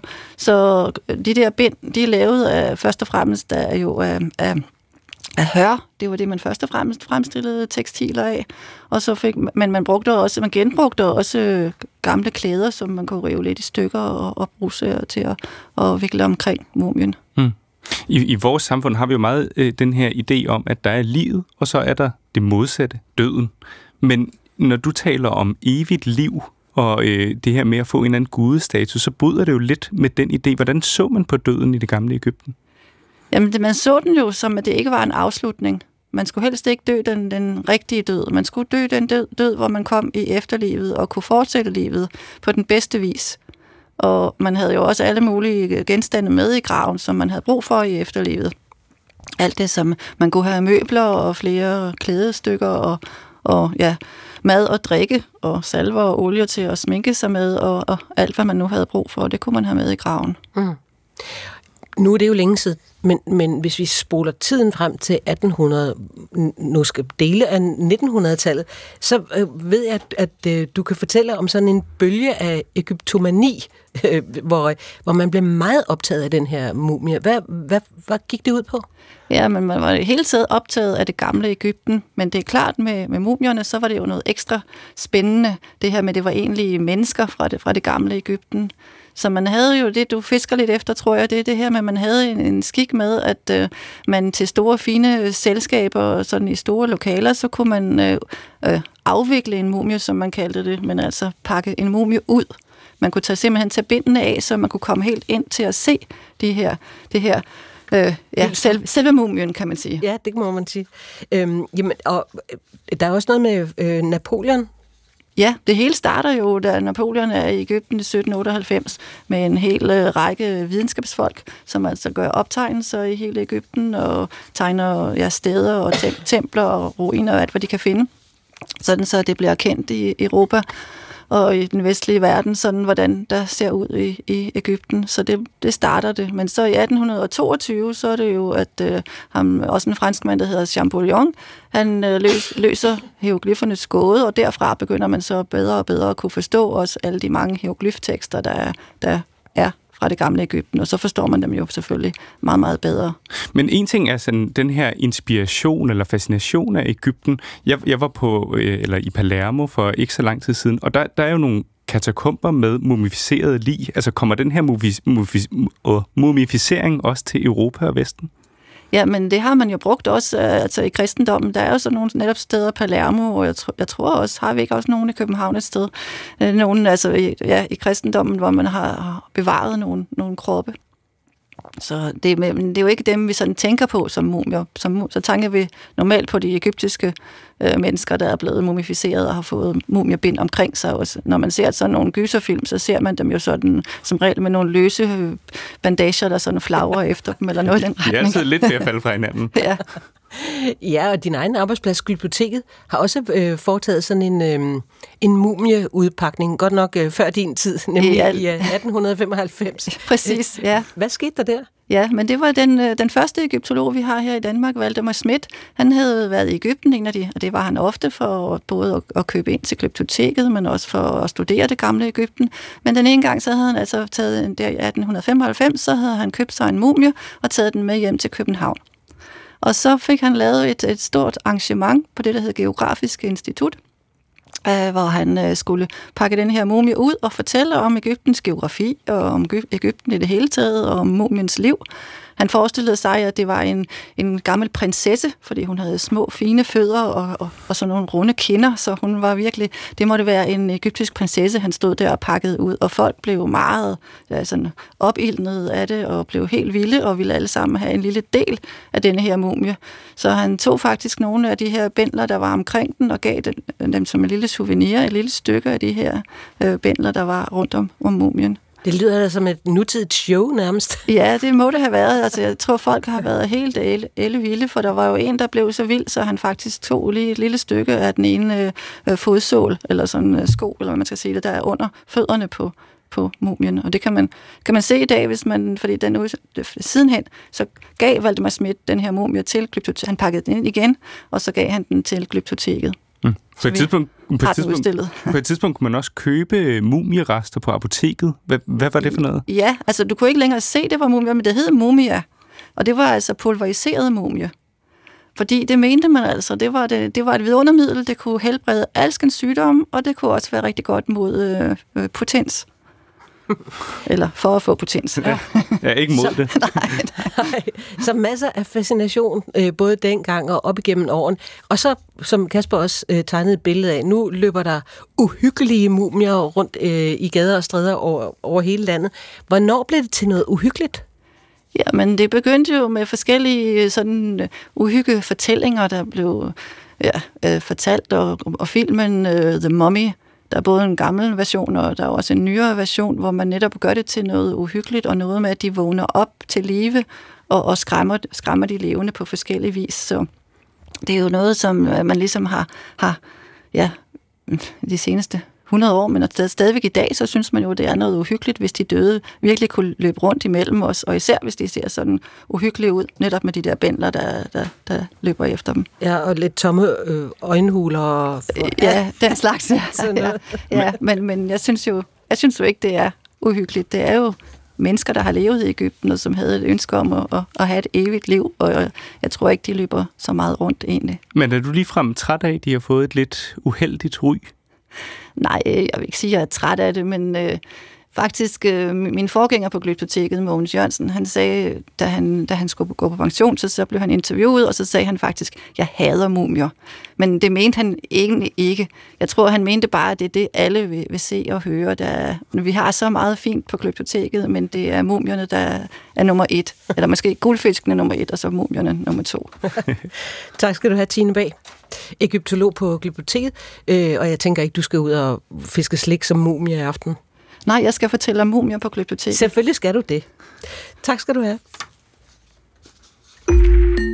Så de der bind, de er lavet af, først og fremmest af, jo af, af af hør, det var det, man først og fremmest fremstillede tekstiler af, og så fik, men man brugte også, man genbrugte også gamle klæder, som man kunne rive lidt i stykker og, og bruge til at, at vikle omkring mumien. Mm. I, I vores samfund har vi jo meget øh, den her idé om, at der er livet, og så er der det modsatte, døden. Men når du taler om evigt liv, og øh, det her med at få en eller anden gudestatus, så bryder det jo lidt med den idé. Hvordan så man på døden i det gamle Egypten? Jamen, man så den jo som, at det ikke var en afslutning. Man skulle helst ikke dø den, den rigtige død. Man skulle dø den død, død, hvor man kom i efterlivet og kunne fortsætte livet på den bedste vis. Og man havde jo også alle mulige genstande med i graven, som man havde brug for i efterlivet. Alt det, som man kunne have møbler og flere klædestykker og, og ja, mad og drikke og salver og olie til at sminke sig med, og, og alt, hvad man nu havde brug for, det kunne man have med i graven. Mm. Nu er det jo længe siden, men, men hvis vi spoler tiden frem til atten hundrede, nu skal dele af nitten hundrede-tallet, så øh, ved jeg, at, at øh, du kan fortælle om sådan en bølge af egyptomani, øh, hvor, hvor man blev meget optaget af den her mumie. Hvad, hvad, hvad gik det ud på? Ja, men man var hele tiden optaget af det gamle Egypten, men det er klart med, med mumierne, så var det jo noget ekstra spændende, det her med, det var egentlig mennesker fra det, fra det gamle Egypten. Så man havde jo det, du fisker lidt efter, tror jeg, det er det her med, at man havde en, en skik med, at øh, man til store, fine selskaber, sådan i store lokaler, så kunne man øh, øh, afvikle en mumie, som man kaldte det, men altså pakke en mumie ud. Man kunne tage, simpelthen tage bindene af, så man kunne komme helt ind til at se de her, det her øh, ja, selv, selve mumien, kan man sige. Ja, det må man sige. Øhm, jamen, og der er også noget med øh, Napoleon. Ja, det hele starter jo, da Napoleon er i Egypten i sytten otteoghalvfems med en hel række videnskabsfolk, som altså gør optegnelser i hele Egypten og tegner ja, steder og tem- templer og ruiner og alt, hvad de kan finde. Sådan så det bliver kendt i Europa. og i den vestlige verden, sådan hvordan der ser ud i, i Egypten. Så det, det starter det. Men så i atten toogtyve, så er det jo, at øh, ham, også en franskmand, der hedder Champollion, han øh, løs, løser hieroglyffernes gåde, og derfra begynder man så bedre og bedre at kunne forstå også alle de mange hieroglyftekster, der er, der er fra det gamle Egypten, og så forstår man dem jo selvfølgelig meget, meget bedre. Men en ting er sådan den her inspiration eller fascination af Egypten. Jeg, jeg var på, eller i Palermo for ikke så lang tid siden, og der, der er jo nogle katakomber med mumificerede lig. Altså kommer den her mufi, mufi, uh, mumificering også til Europa og Vesten? Ja, men det har man jo brugt også altså i kristendommen. Der er jo sådan nogle netop steder, Palermo, og jeg, tr- jeg tror også, har vi ikke også nogen i København et sted? Nogen, altså i, ja, i kristendommen, hvor man har bevaret nogle, nogle kroppe. Så det, men det er jo ikke dem, vi sådan tænker på som mumier. Som, så tænker vi normalt på de egyptiske øh, mennesker, der er blevet mumificeret og har fået mumiebind omkring sig. Også. Når man ser sådan nogle gyserfilm, så ser man dem jo sådan, som regel med nogle løse bandager, der sådan flagrer efter dem, eller noget i den retning. Ja, så lidt ved at falde fra hinanden. Ja. Ja, og din egen arbejdsplads, Glyptoteket, har også øh, foretaget sådan en, øh, en mumieudpakning, godt nok øh, før din tid, nemlig ja. i øh, atten femoghalvfems. Præcis, ja. Hvad skete der der? Ja, men det var den, den første egyptolog, vi har her i Danmark, Valdemar Schmidt. Han havde været i Egypten, en af de, og det var han ofte for både at, at købe ind til Glyptoteket, men også for at studere det gamle Egypten. Men den ene gang, så havde han altså taget, der i atten femoghalvfems, så havde han købt sig en mumie og taget den med hjem til København. Og så fik han lavet et, et stort arrangement på det, der hedder Geografisk Institut, øh, hvor han øh, skulle pakke den her mumie ud og fortælle om Egyptens geografi og om Egypten i det hele taget og om mumiens liv. Han forestillede sig, at det var en, en gammel prinsesse, fordi hun havde små, fine fødder og, og, og sådan nogle runde kinder, så hun var virkelig, det måtte være en egyptisk prinsesse, han stod der og pakkede ud, og folk blev meget ja, sådan opildnede af det, og blev helt vilde, og ville alle sammen have en lille del af denne her mumie. Så han tog faktisk nogle af de her bændler, der var omkring den, og gav den, dem som en lille souvenir, et lille stykke af de her øh, bændler, der var rundt om, om mumien. Det lyder da som et nutidigt show nærmest. Ja, det må det have været. Altså, jeg tror, folk har været helt elle, ellevilde, for der var jo en, der blev så vild, så han faktisk tog lige et lille stykke af den ene øh, fodsål, eller sådan øh, sko, eller hvad man skal sige det, der er under fødderne på, på mumien. Og det kan man, kan man se i dag, hvis man, fordi den ud, sidenhen, så gav Valdemar Schmidt den her mumie til Glyptoteket. Han pakkede den ind igen, og så gav han den til Glyptoteket. Mm. På et, tidspunkt, på, et tidspunkt, på et tidspunkt kunne man også købe mumierester på apoteket. Hvad, hvad var det for noget? Ja, altså du kunne ikke længere se, det var mumier, men det hed mumia. Og det var altså pulveriseret mumie. Fordi det mente man altså, det var, det, det var et vidundermiddel, det kunne helbrede alskens sygdomme, og det kunne også være rigtig godt mod øh, potens. Eller for at få potens. Ja, ja ikke mod så, det. Nej, nej. Så masser af fascination, øh, både dengang og op igennem åren. Og så, som Kasper også øh, tegnede et billede af, nu løber der uhyggelige mumier rundt øh, i gader og stræder over, over hele landet. Hvornår blev det til noget uhyggeligt? Ja, men det begyndte jo med forskellige sådan uhygge fortællinger, der blev ja, øh, fortalt, og, og filmen uh, The Mummy. Der er både en gammel version, og der er også en nyere version, hvor man netop gør det til noget uhyggeligt, og noget med, at de vågner op til live, og, og skræmmer, skræmmer de levende på forskellige vis. Så det er jo noget, som man ligesom har, har ja, de seneste hundrede år, men stadigvæk i dag, så synes man jo, det er noget uhyggeligt, hvis de døde virkelig kunne løbe rundt imellem os, og især hvis de ser sådan uhyggelige ud, netop med de der bændler, der, der, der løber efter dem. Ja, og lidt tomme øh, øjenhuler. Og for, ja, den slags. Ja, ja, ja men, men jeg synes jo, jeg synes jo ikke, det er uhyggeligt. Det er jo mennesker, der har levet i Egypten, og som havde et ønske om at, at, at have et evigt liv, og jeg, jeg tror ikke, de løber så meget rundt egentlig. Men er du ligefrem træt af, at de har fået et lidt uheldigt ry? Nej, jeg vil ikke sige, at jeg er træt af det, men øh, faktisk øh, min forgænger på Glyptoteket, Mogens Jørgensen, han sagde, da han, da han skulle gå på pension, så, så blev han interviewet, og så sagde han faktisk, jeg hader mumier. Men det mente han egentlig ikke. Jeg tror, han mente bare, at det er det, alle vil, vil se og høre. Der, vi har så meget fint på Glyptoteket, men det er mumierne, der er nummer et. Eller måske guldfiskene nummer et, og så mumierne nummer to. Tak skal du have, Tine Bag, egyptolog på Glyptoteket. Øh, og jeg tænker ikke, du skal ud og fiske slik som mumie i aften. Nej, jeg skal fortælle om mumier på Glyptoteket. Selvfølgelig skal du det. Tak skal du have.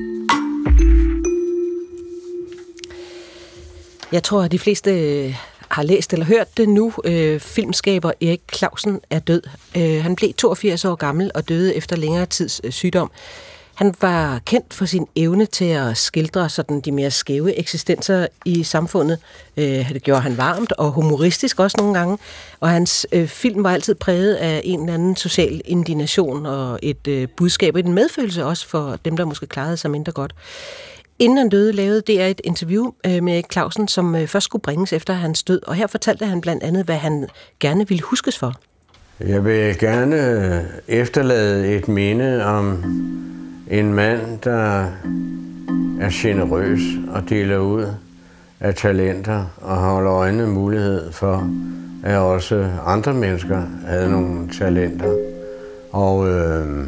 Jeg tror, at de fleste har læst eller hørt det nu. Øh, filmskaber Erik Clausen er død. Øh, han blev toogfirs år gammel og døde efter længere tids øh, sygdom. Han var kendt for sin evne til at skildre sådan de mere skæve eksistenser i samfundet. Øh, det gjorde han varmt og humoristisk også nogle gange. Og hans øh, film var altid præget af en eller anden social indignation og et øh, budskab og en medfølelse også for dem, der måske klarede sig mindre godt. Inden han døde, lavede D R et interview øh, med Erik Clausen, som øh, først skulle bringes efter hans død. Og her fortalte han blandt andet, hvad han gerne ville huskes for. Jeg vil gerne efterlade et minde om en mand, der er generøs og deler ud af talenter og holder øjnene mulighed for, at også andre mennesker havde nogle talenter. Og øh,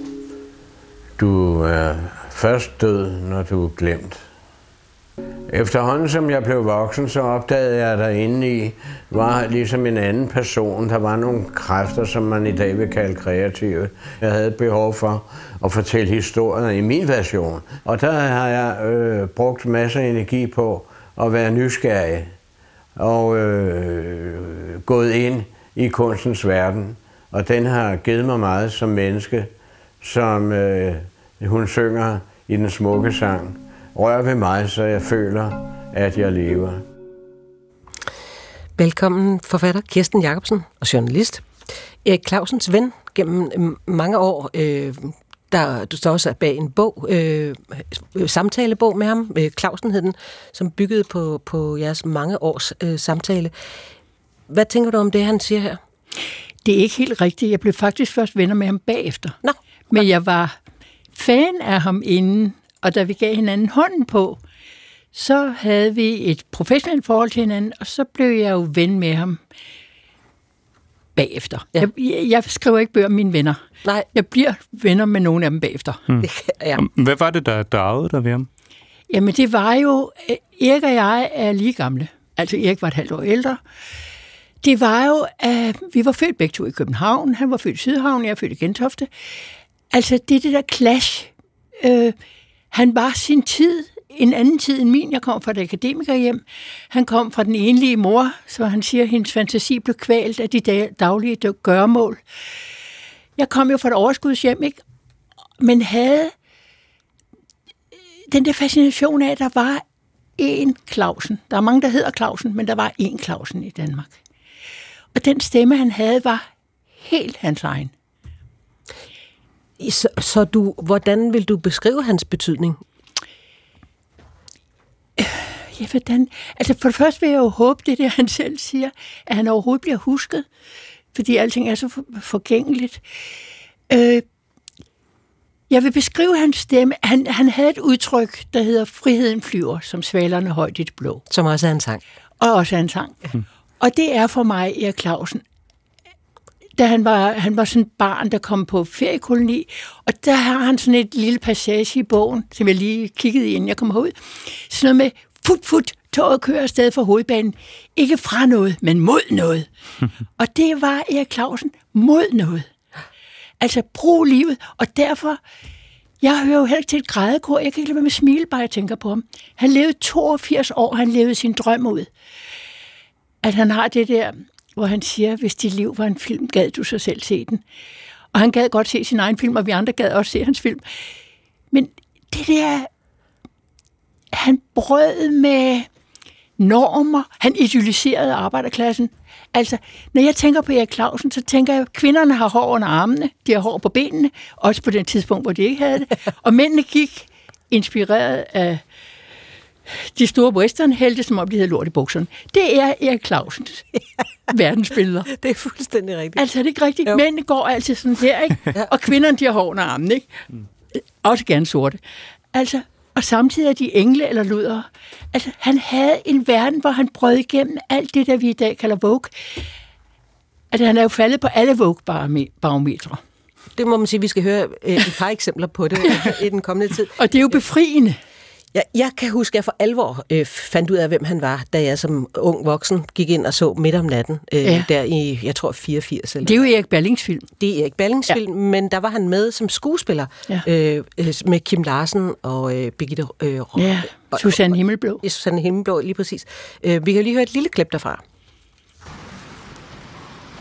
du er først død, når du er glemt. Efterhånden som jeg blev voksen, så opdagede jeg, at derinde i var ligesom en anden person. Der var nogle kræfter, som man i dag vil kalde kreative. Jeg havde et behov for at fortælle historier i min version. Og der har jeg øh, brugt masser af energi på at være nysgerrig og øh, gået ind i kunstens verden. Og den har givet mig meget som menneske, som øh, hun synger i den smukke sang. Rør ved mig, så jeg føler, at jeg lever. Velkommen forfatter Kirsten Jacobsen og journalist. Erik Clausens ven gennem mange år, øh, der du står også bag en bog, øh, samtalebog med ham, øh, Clausen hed den, som byggede på, på jeres mange års øh, samtale. Hvad tænker du om det, han siger her? Det er ikke helt rigtigt. Jeg blev faktisk først venner med ham bagefter. Nå. Men jeg var fan af ham inden, og da vi gav hinanden hånden på, så havde vi et professionelt forhold til hinanden, og så blev jeg jo ven med ham bagefter. Ja. Jeg, jeg skriver ikke bøger om mine venner. Nej. Jeg bliver venner med nogle af dem bagefter. Hmm. Ja. Hvad var det, der dragede dig ved ham? Jamen det var jo, Erik og jeg er lige gamle. Altså Erik var et halvt år ældre. Det var jo, at vi var født begge to i København. Han var født i Sydhavn, jeg er født i Gentofte. Altså det er det der clash. Øh, han var sin tid, en anden tid end min. Jeg kom fra et akademikerhjem. Han kom fra den enlige mor, så han siger, at hendes fantasi blev kvalt af de daglige gøremål. Jeg kom jo fra et overskudshjem, ikke? Men havde den der fascination af, at der var én Clausen. Der er mange, der hedder Clausen, men der var én Clausen i Danmark. Og den stemme, han havde, var helt hans egen. Så, så du, hvordan vil du beskrive hans betydning? Ja, hvordan? Altså for det første vil jeg jo håbe, det der han selv siger, at han overhovedet bliver husket, fordi alting er så forgængeligt. Øh, jeg vil beskrive hans stemme. Han, han havde et udtryk, der hedder friheden flyver, som svalerne højt i det blå. Som også er en sang. Og også er en sang. Ja. Og det er for mig Erik Clausen. Da han var, han var sådan et barn, der kom på feriekoloni, og der har han sådan et lille passage i bogen, som jeg lige kiggede i, inden jeg kom herud. Sådan noget med, fut, fut, toget kører afsted fra hovedbanen. Ikke fra noget, men mod noget. Og det var Erik Clausen mod noget. Altså, brug livet, og derfor, jeg hører jo heller ikke til et grædekor, jeg kan ikke lade være med at smile, bare jeg tænker på ham. Han levede toogfirs år, han levede sin drøm ud. At han har det der, hvor han siger, hvis dit liv var en film, gad du så selv se den. Og han gad godt se sin egen film, og vi andre gad også se hans film. Men det der, han brød med normer, han idealiserede arbejderklassen. Altså, når jeg tænker på Erik Clausen, så tænker jeg, at kvinderne har hår under armene, de har hår på benene, også på den tidspunkt, hvor de ikke havde det. Og mændene gik inspireret af de store westernhelte, som om de havde lort i bukserne. Det er Erik Clausens verdensbilleder. Det er fuldstændig rigtigt. Altså, er det ikke rigtigt? Jo. Mændene går altid sådan her, ikke? Og kvinderne, de har hår under armen, ikke? Mm. Også gerne sorte. Altså, og samtidig er de engle eller ludere. Altså, han havde en verden, hvor han brød igennem alt det, der vi i dag kalder Vogue. Altså, han er jo faldet på alle Vogue-barometre. Det må man sige, vi skal høre et par eksempler på det i den kommende tid. Og det er jo befriende. Jeg, jeg kan huske, at jeg for alvor øh, fandt ud af, hvem han var, da jeg som ung voksen gik ind og så Midt om natten, øh, ja. Der i, jeg tror, fireogfirs. Eller det er jo Erik Ballings film. Det er Erik Ballings ja. film, men der var han med som skuespiller, ja. øh, med Kim Larsen og øh, Birgitte øh, ja. Susanne Himmelblå. Ja, Susanne Himmelblå, lige præcis. Øh, vi kan lige høre et lille klip derfra.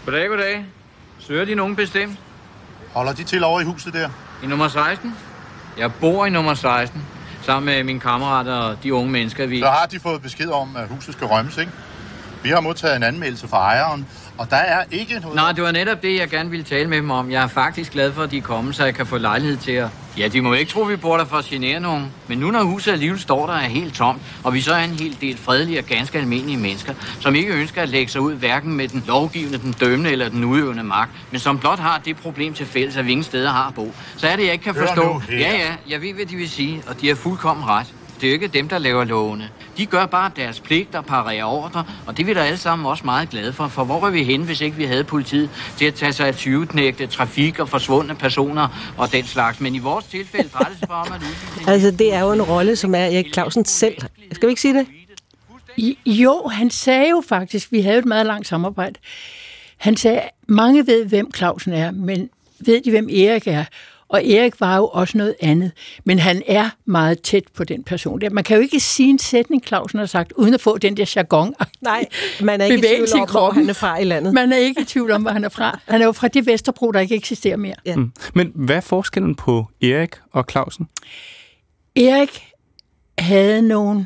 Goddag, goddag. Søger de nogen bestemt? Holder de til over i huset der? I nummer seksten? Jeg bor i nummer seksten, sammen med mine kammerater og de unge mennesker, vi... Så har de fået besked om, at huset skal rømmes, ikke? Vi har modtaget en anmeldelse fra ejeren, og der er ikke noget... Nej, det var netop det, jeg gerne ville tale med dem om. Jeg er faktisk glad for, at de er kommet, så jeg kan få lejlighed til at... Ja, de må ikke tro, vi bor der for at genere nogen. Men nu, når huset alligevel står der, er helt tomt, og vi så er en hel del fredelige og ganske almindelige mennesker, som ikke ønsker at lægge sig ud hverken med den lovgivende, den dømmende eller den udøvende magt, men som blot har det problem til fælles, at vi ingen steder har at bo. Så er det, jeg ikke kan forstå. Ja, ja, jeg ved, hvad de vil sige, og de har fuldkommen ret. Det er jo ikke dem, der laver lovene. De gør bare deres pligt og parerer ordre, og det er vi da alle sammen også meget glade for. For hvor var vi henne, hvis ikke vi havde politiet til at tage sig af tyveknægte, trafik og forsvundne personer og den slags? Men i vores tilfælde drejer det sig bare om at udvise... Altså, det er jo en rolle, som er Erik Clausen selv. Skal vi ikke sige det? I, jo, han sagde jo faktisk, vi havde et meget langt samarbejde. Han sagde, mange ved, hvem Clausen er, men ved de, hvem Erik er? Og Erik var jo også noget andet, men han er meget tæt på den person. Man kan jo ikke sige en sætning, Clausen har sagt, uden at få den der jargon. Nej, man er ikke i tvivl om, hvor han er fra i landet. Man er ikke i tvivl om, hvor han er fra. Han er jo fra det Vesterbro, der ikke eksisterer mere. Ja. Mm. Men hvad er forskellen på Erik og Clausen? Erik havde nogle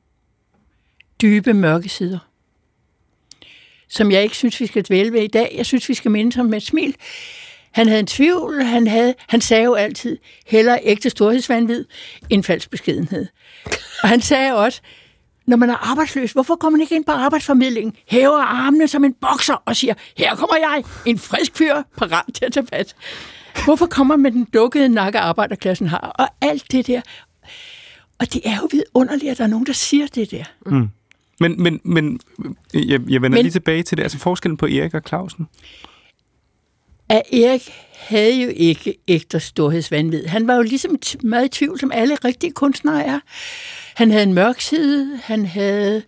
dybe mørke sider, som jeg ikke synes, vi skal dvæle ved i dag. Jeg synes, vi skal minde ham med et smil. Han havde en tvivl, han, havde, han sagde jo altid, hellere ægte storhedsvanvid end falsk beskedenhed. Og han sagde også, når man er arbejdsløs, hvorfor kommer man ikke ind på arbejdsformidlingen, hæver armene som en bokser og siger, her kommer jeg, en frisk fyr, parat til at tage fat. Hvorfor kommer man med den dukkede nakke, arbejderklassen har, og alt det der. Og det er jo vidunderligt, at der er nogen, der siger det der. Mm. Men, men, men jeg, jeg vender men, lige tilbage til det, altså forskellen på Erik og Clausen. At Erik havde jo ikke ægte storhedsvanvid. Han var jo ligesom meget i tvivl, som alle rigtige kunstnere er. Han havde en mørk side, han havde...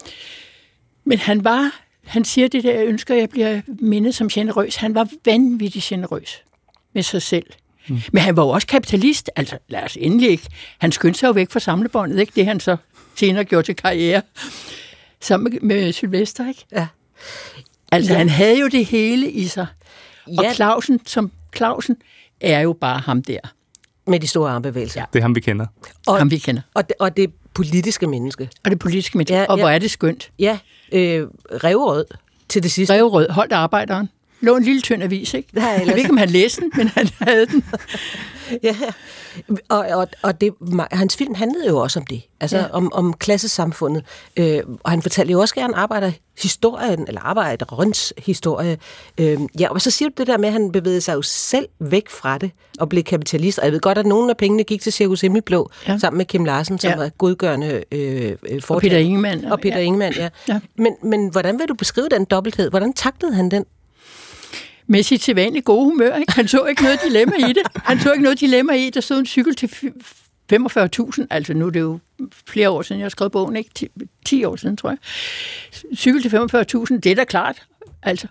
Men han var, han siger det der, jeg ønsker, jeg bliver mindet som generøs. Han var vanvittig generøs med sig selv. Mm. Men han var jo også kapitalist, altså lad os endelig ikke. Han skyndte sig jo væk fra samlebåndet, ikke? Det han så senere gjorde til karriere. Sammen med Sylvester, ikke? Ja. Altså ja. Han havde jo det hele i sig. Og Ja. Clausen, som Clausen, er jo bare ham der. Med de store armbevægelser. Ja. Det er ham, vi kender. Og, ham, vi kender. Og det, og det politiske menneske. Og det politiske menneske. Ja, og ja. hvor er det skønt. Ja, øh, Ræverød til det sidste. Ræverød, holdt arbejderen. Lå en lille tynd avis, ikke? Nej, jeg ved ikke, om han læste den, men han havde den. Ja, og, og, og det, hans film handlede jo også om det, altså ja. om, om klassesamfundet, øh, og han fortalte jo også gerne arbejderhistorien, eller arbejderens historie. Øh, ja, og så siger du det der med, at han bevægede sig jo selv væk fra det, og blev kapitalist, og jeg ved godt, at nogle af pengene gik til Cirkus Himmelblå, ja. sammen med Kim Larsen, som ja. var godgørende øh, og Peter Ingemann. Og Peter ja. Ingemann, ja. ja. Men, men hvordan vil du beskrive den dobbelthed? Hvordan taklede han den? Med sit sædvanlige gode humør, ikke? Han så ikke noget dilemma i det. Han så ikke noget dilemma i, der stod en cykel til femogfyrre tusind, altså nu er det jo flere år siden, jeg har skrevet bogen, ikke? ti, ti år siden, tror jeg. Cykel til femogfyrre tusind, det er da klart. Altså,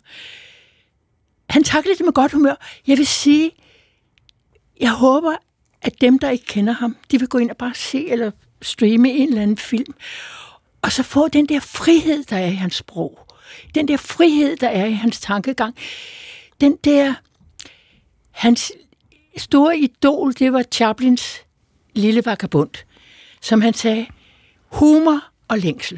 han taklede det med godt humør. Jeg vil sige, jeg håber, at dem, der ikke kender ham, de vil gå ind og bare se eller streame en eller anden film, og så få den der frihed, der er i hans sprog. Den der frihed, der er i hans tankegang. Den der... Hans store idol, det var Chaplins Lille Vagabond, som han sagde, humor og længsel.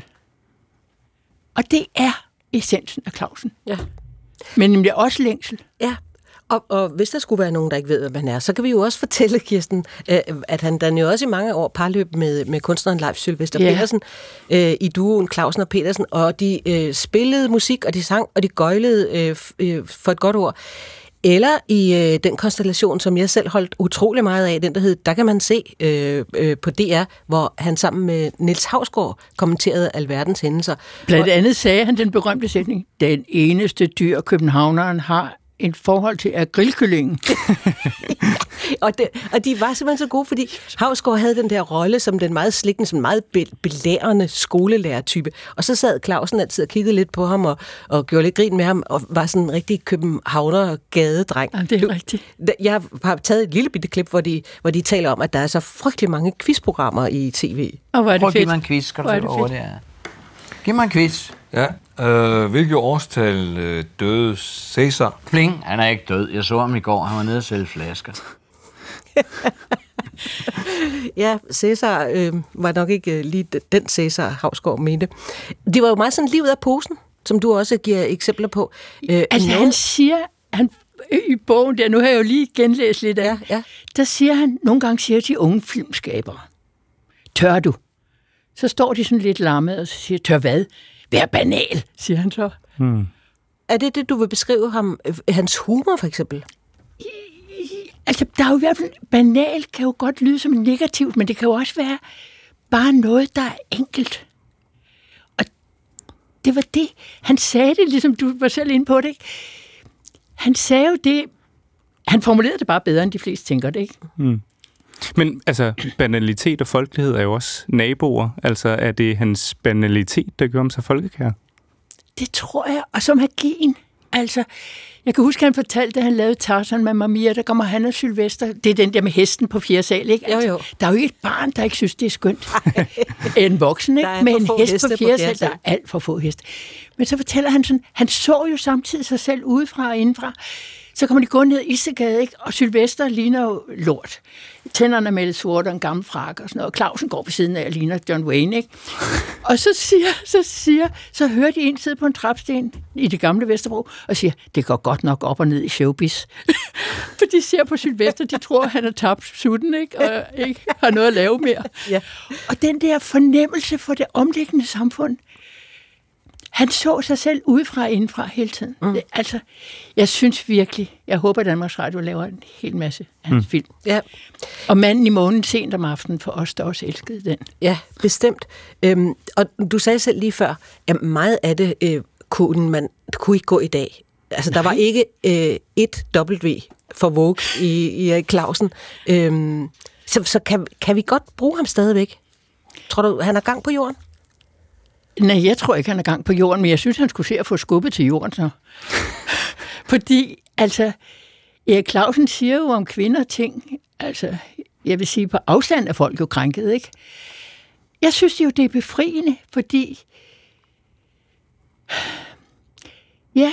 Og det er essensen af Clausen. Ja. Men nemlig også længsel. Ja. Og, og hvis der skulle være nogen, der ikke ved, hvad man er, så kan vi jo også fortælle, Kirsten, øh, at han den jo også i mange år parløb med, med kunstneren Leif Sylvester yeah. Petersen øh, i duoen Clausen og Petersen, og de øh, spillede musik, og de sang, og de gøjlede øh, øh, for et godt ord. Eller i øh, den konstellation, som jeg selv holdt utrolig meget af, den der hed, der kan man se øh, øh, på D R, hvor han sammen med Niels Hausgaard kommenterede alverdens hændelser. Blandt andet sagde han den berømte sætning, den eneste dyr københavneren har en forhold til er grillkyllingen. og, det, og de var simpelthen så gode, fordi Hausgaard havde den der rolle som den meget slikkende, som meget belærende skolelærertype. Og så sad Clausen altid og kiggede lidt på ham og, og gjorde lidt grin med ham, og var sådan en rigtig københavner-gadedreng. Ja, det er rigtigt. Jeg har taget et lille bitte klip, hvor de, hvor de taler om, at der er så frygtelig mange quizprogrammer i tv. Og hvor er det Prøv at fedt. give mig en quiz, skal du se, hvor det er. Giv mig en quiz. Ja, øh, hvilket årstal øh, døde Cæsar? Pling, han er ikke død. Jeg så ham i går, han var nede og sælge flasker. Ja, Cæsar øh, var nok ikke øh, lige den Cæsar, Hausgaard mente. Det var jo meget sådan livet af posen, som du også giver eksempler på. Øh, altså nogen... han siger, han, i bogen der, nu har jeg jo lige genlæst lidt af, ja, ja. Der siger han, nogle gange siger de unge filmskabere, tør du? Så står de sådan lidt lammet og siger, tør hvad? Vær banal, siger han så. Hmm. Er det det, du vil beskrive ham, hans humor for eksempel? Altså, der er jo i hvert fald, banal kan jo godt lyde som negativt, men det kan jo også være bare noget, der er enkelt. Og det var det. Han sagde det, ligesom du var selv inde på det, ikke? Han sagde jo det, han formulerede det bare bedre, end de fleste tænker det, ikke? Hmm. Men altså, banalitet og folkelighed er jo også naboer. Altså, er det hans banalitet, der gør ham så folkekær? Det tror jeg, og som magien. Altså, jeg kan huske, at han fortalte, at han lavede Tarzan med Mamia, der kommer han og Sylvester. Det er den der med hesten på fjerde sal, ikke? Altså, jo, jo. Der er jo ikke et barn, der ikke synes, det er skønt. En voksen, ikke? Med en hest på fjerde sal, der er alt for få heste. Men så fortæller han sådan, han så jo samtidig sig selv udefra og indenfra. Så kommer de gå ned i Isegade, ikke? Og Sylvester ligner jo lort. Tænderne er malet sort og en gammel frak og sådan noget. Og Clausen går ved siden af og ligner John Wayne, ikke? Og så siger, så siger, så hører de en sidde på en trapsten i det gamle Vesterbro og siger, det går godt nok op og ned i showbiz. For de ser på Sylvester, de tror, han har tabt sutten, ikke? Og ikke har noget at lave mere. Ja. Og den der fornemmelse for det omliggende samfund, han så sig selv udefra og indenfra hele tiden. Mm. Altså, jeg synes virkelig, jeg håber, at Danmarks Radio laver en hel masse af hans mm. film. Ja. Og Manden i månen sent om aftenen, for os, der også elskede den. Ja, bestemt. Øhm, og du sagde selv lige før, at meget af det øh, kunne man kunne ikke gå i dag. Altså, der Nej. var ikke øh, et W for Vogue i, i Erik Clausen. Øhm, så så kan, kan vi godt bruge ham stadigvæk? Tror du, han har gang på jorden? Nej, jeg tror ikke, han er gang på jorden, men jeg synes, han skulle se at få skubbet til jorden så. Fordi, altså, Erik Clausen siger jo om kvinder ting, altså, jeg vil sige, på afstand er folk jo krænket, ikke? Jeg synes jo, det er befriende, fordi, ja,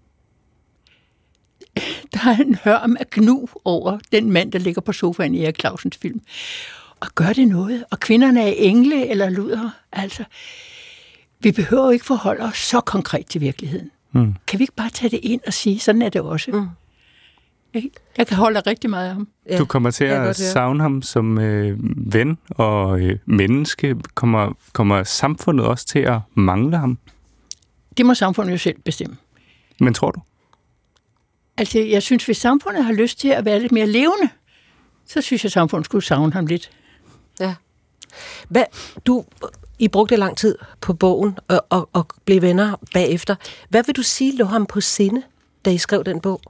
der er en hørm af gnu over den mand, der ligger på sofaen i Erik Clausens film. Og gør det noget? Og kvinderne er engle eller luder, altså. Vi behøver jo ikke forholde os så konkret til virkeligheden. Mm. Kan vi ikke bare tage det ind og sige, sådan er det også? Mm. Jeg, jeg kan holde rigtig meget af ham. Ja, du kommer til at savne ham som øh, ven og øh, menneske. Kommer, kommer samfundet også til at mangle ham? Det må samfundet jo selv bestemme. Men tror du? Altså, jeg synes, hvis samfundet har lyst til at være lidt mere levende, så synes jeg, at samfundet skulle savne ham lidt. Ja. Hvad, du... I brugte lang tid på bogen og, og, og blev venner bagefter. Hvad vil du sige lå ham på sinde, da I skrev den bog?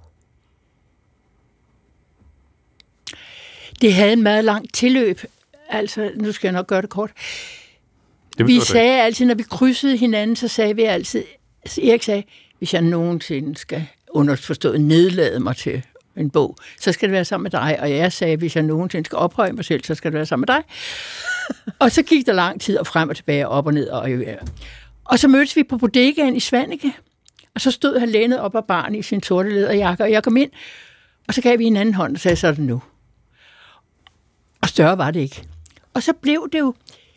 Det havde en meget lang tilløb. Altså, nu skal jeg nok gøre det kort. Det vi sagde det. altid, når vi krydsede hinanden, så sagde vi altid, altså Erik sagde, hvis jeg nogensinde skal underforstået nedlade mig til en bog, så skal det være sammen med dig. Og jeg sagde, hvis jeg nogensinde skal ophøje mig selv, så skal det være sammen med dig. Og så gik der lang tid og frem og tilbage, op og ned. Og, og så mødtes vi på bodegaen i Svaneke, og så stod han lænet op ad baren i sin sorte læderjakke, og jeg kom ind, og så gav vi en anden hånd og sagde, så er det nu. Og større var det ikke. Og så blev det jo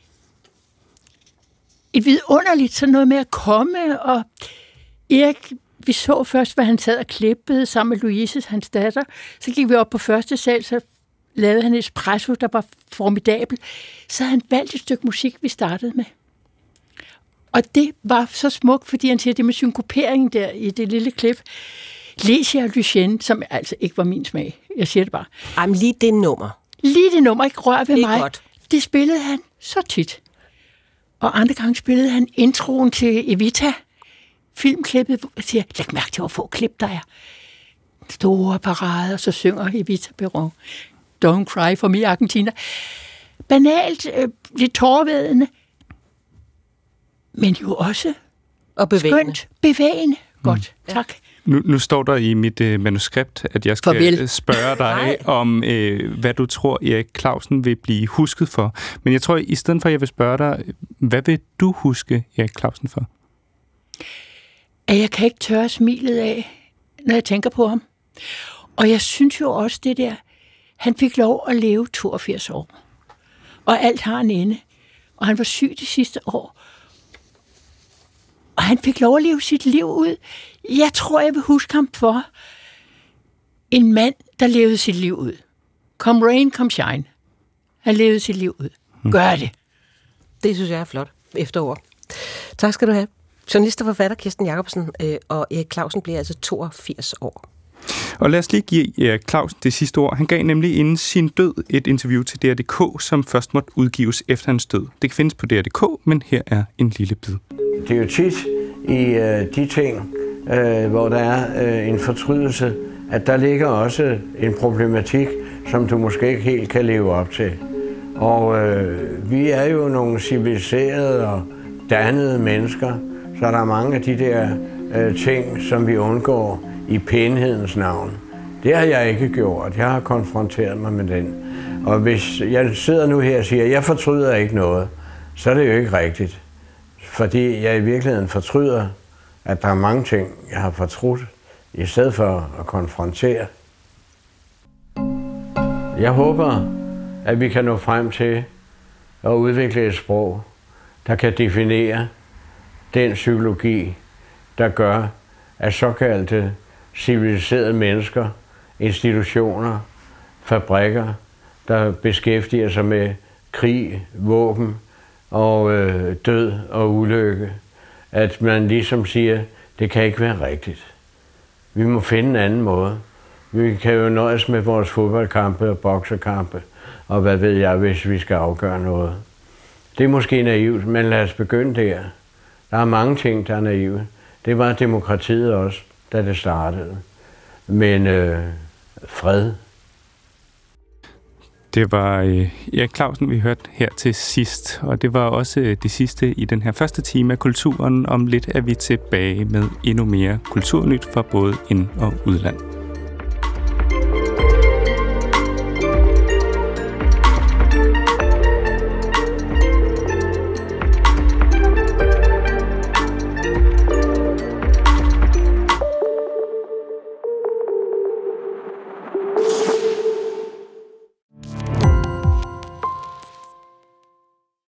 et vidunderligt sådan noget med at komme, og Erik, vi så først, hvad han sad og klippede sammen med Louise, hans datter. Så gik vi op på første sal, så lavede han et espresso, der var formidabel. Så havde han valgt et stykke musik, vi startede med. Og det var så smukt, fordi han siger det med synkoperingen der i det lille klip. Lesia og Lucienne, som altså ikke var min smag. Jeg siger det bare. Ej, men lige det nummer. Lige det nummer, ikke rør ved det mig. Godt. Det spillede han så tit. Og andre gange spillede han introen til Evita. Filmklippet, jeg siger, læg mærke til, hvor få klip der er. Store parader, så synger Evita Perón. Don't cry for me, Argentina. Banalt, øh, lidt tårervædende, men jo også og bevægende. Skønt, bevægende. Godt, mm. tak. Nu, nu står der i mit øh, manuskript, at jeg skal Farvel. spørge dig om, øh, hvad du tror, Erik Clausen vil blive husket for. Men jeg tror, i stedet for, at jeg vil spørge dig, hvad vil du huske Erik Clausen for? at jeg kan ikke tørre smilet af, når jeg tænker på ham. Og jeg synes jo også det der, han fik lov at leve toogfirs år. Og alt har en ende. Og han var syg de sidste år. Og han fik lov at leve sit liv ud. Jeg tror, jeg vil huske ham for en mand, der levede sit liv ud. Come rain, come shine. Han levede sit liv ud. Gør det. Det synes jeg er flot. Efterord. Tak skal du have. Journalist og forfatter Kirsten Jacobsen øh, og Erik Clausen bliver altså toogfirs år. Og lad os lige give Erik Clausen det sidste ord. Han gav nemlig inden sin død et interview til D R punktum D K, som først måtte udgives efter hans død. Det kan findes på D R punktum D K, men her er en lille bid. Det er jo tit i øh, de ting, øh, hvor der er øh, en fortrydelse, at der ligger også en problematik, som du måske ikke helt kan leve op til. Og øh, vi er jo nogle civiliserede og dannede mennesker, så der er mange af de der øh, ting, som vi undgår i pænhedens navn. Det har jeg ikke gjort. Jeg har konfronteret mig med den. Og hvis jeg sidder nu her og siger, at jeg fortryder ikke noget, så er det jo ikke rigtigt. Fordi jeg i virkeligheden fortryder, at der er mange ting, jeg har fortrudt, i stedet for at konfrontere. Jeg håber, at vi kan nå frem til at udvikle et sprog, der kan definere den psykologi, der gør, at såkaldte civiliserede mennesker, institutioner, fabrikker, der beskæftiger sig med krig, våben og øh, død og ulykke, at man ligesom siger, det kan ikke være rigtigt. Vi må finde en anden måde. Vi kan jo nøjes med vores fodboldkampe og boksekampe, og hvad ved jeg, hvis vi skal afgøre noget. Det er måske naivt, men lad os begynde der. Der er mange ting, der er naive. Det var demokratiet også, da det startede. Men øh, fred. Det var øh, Erik Clausen, vi hørte her til sidst, og det var også øh, det sidste i den her første time af Kulturen. Om lidt er vi tilbage med endnu mere kulturnyt fra både ind- og udland.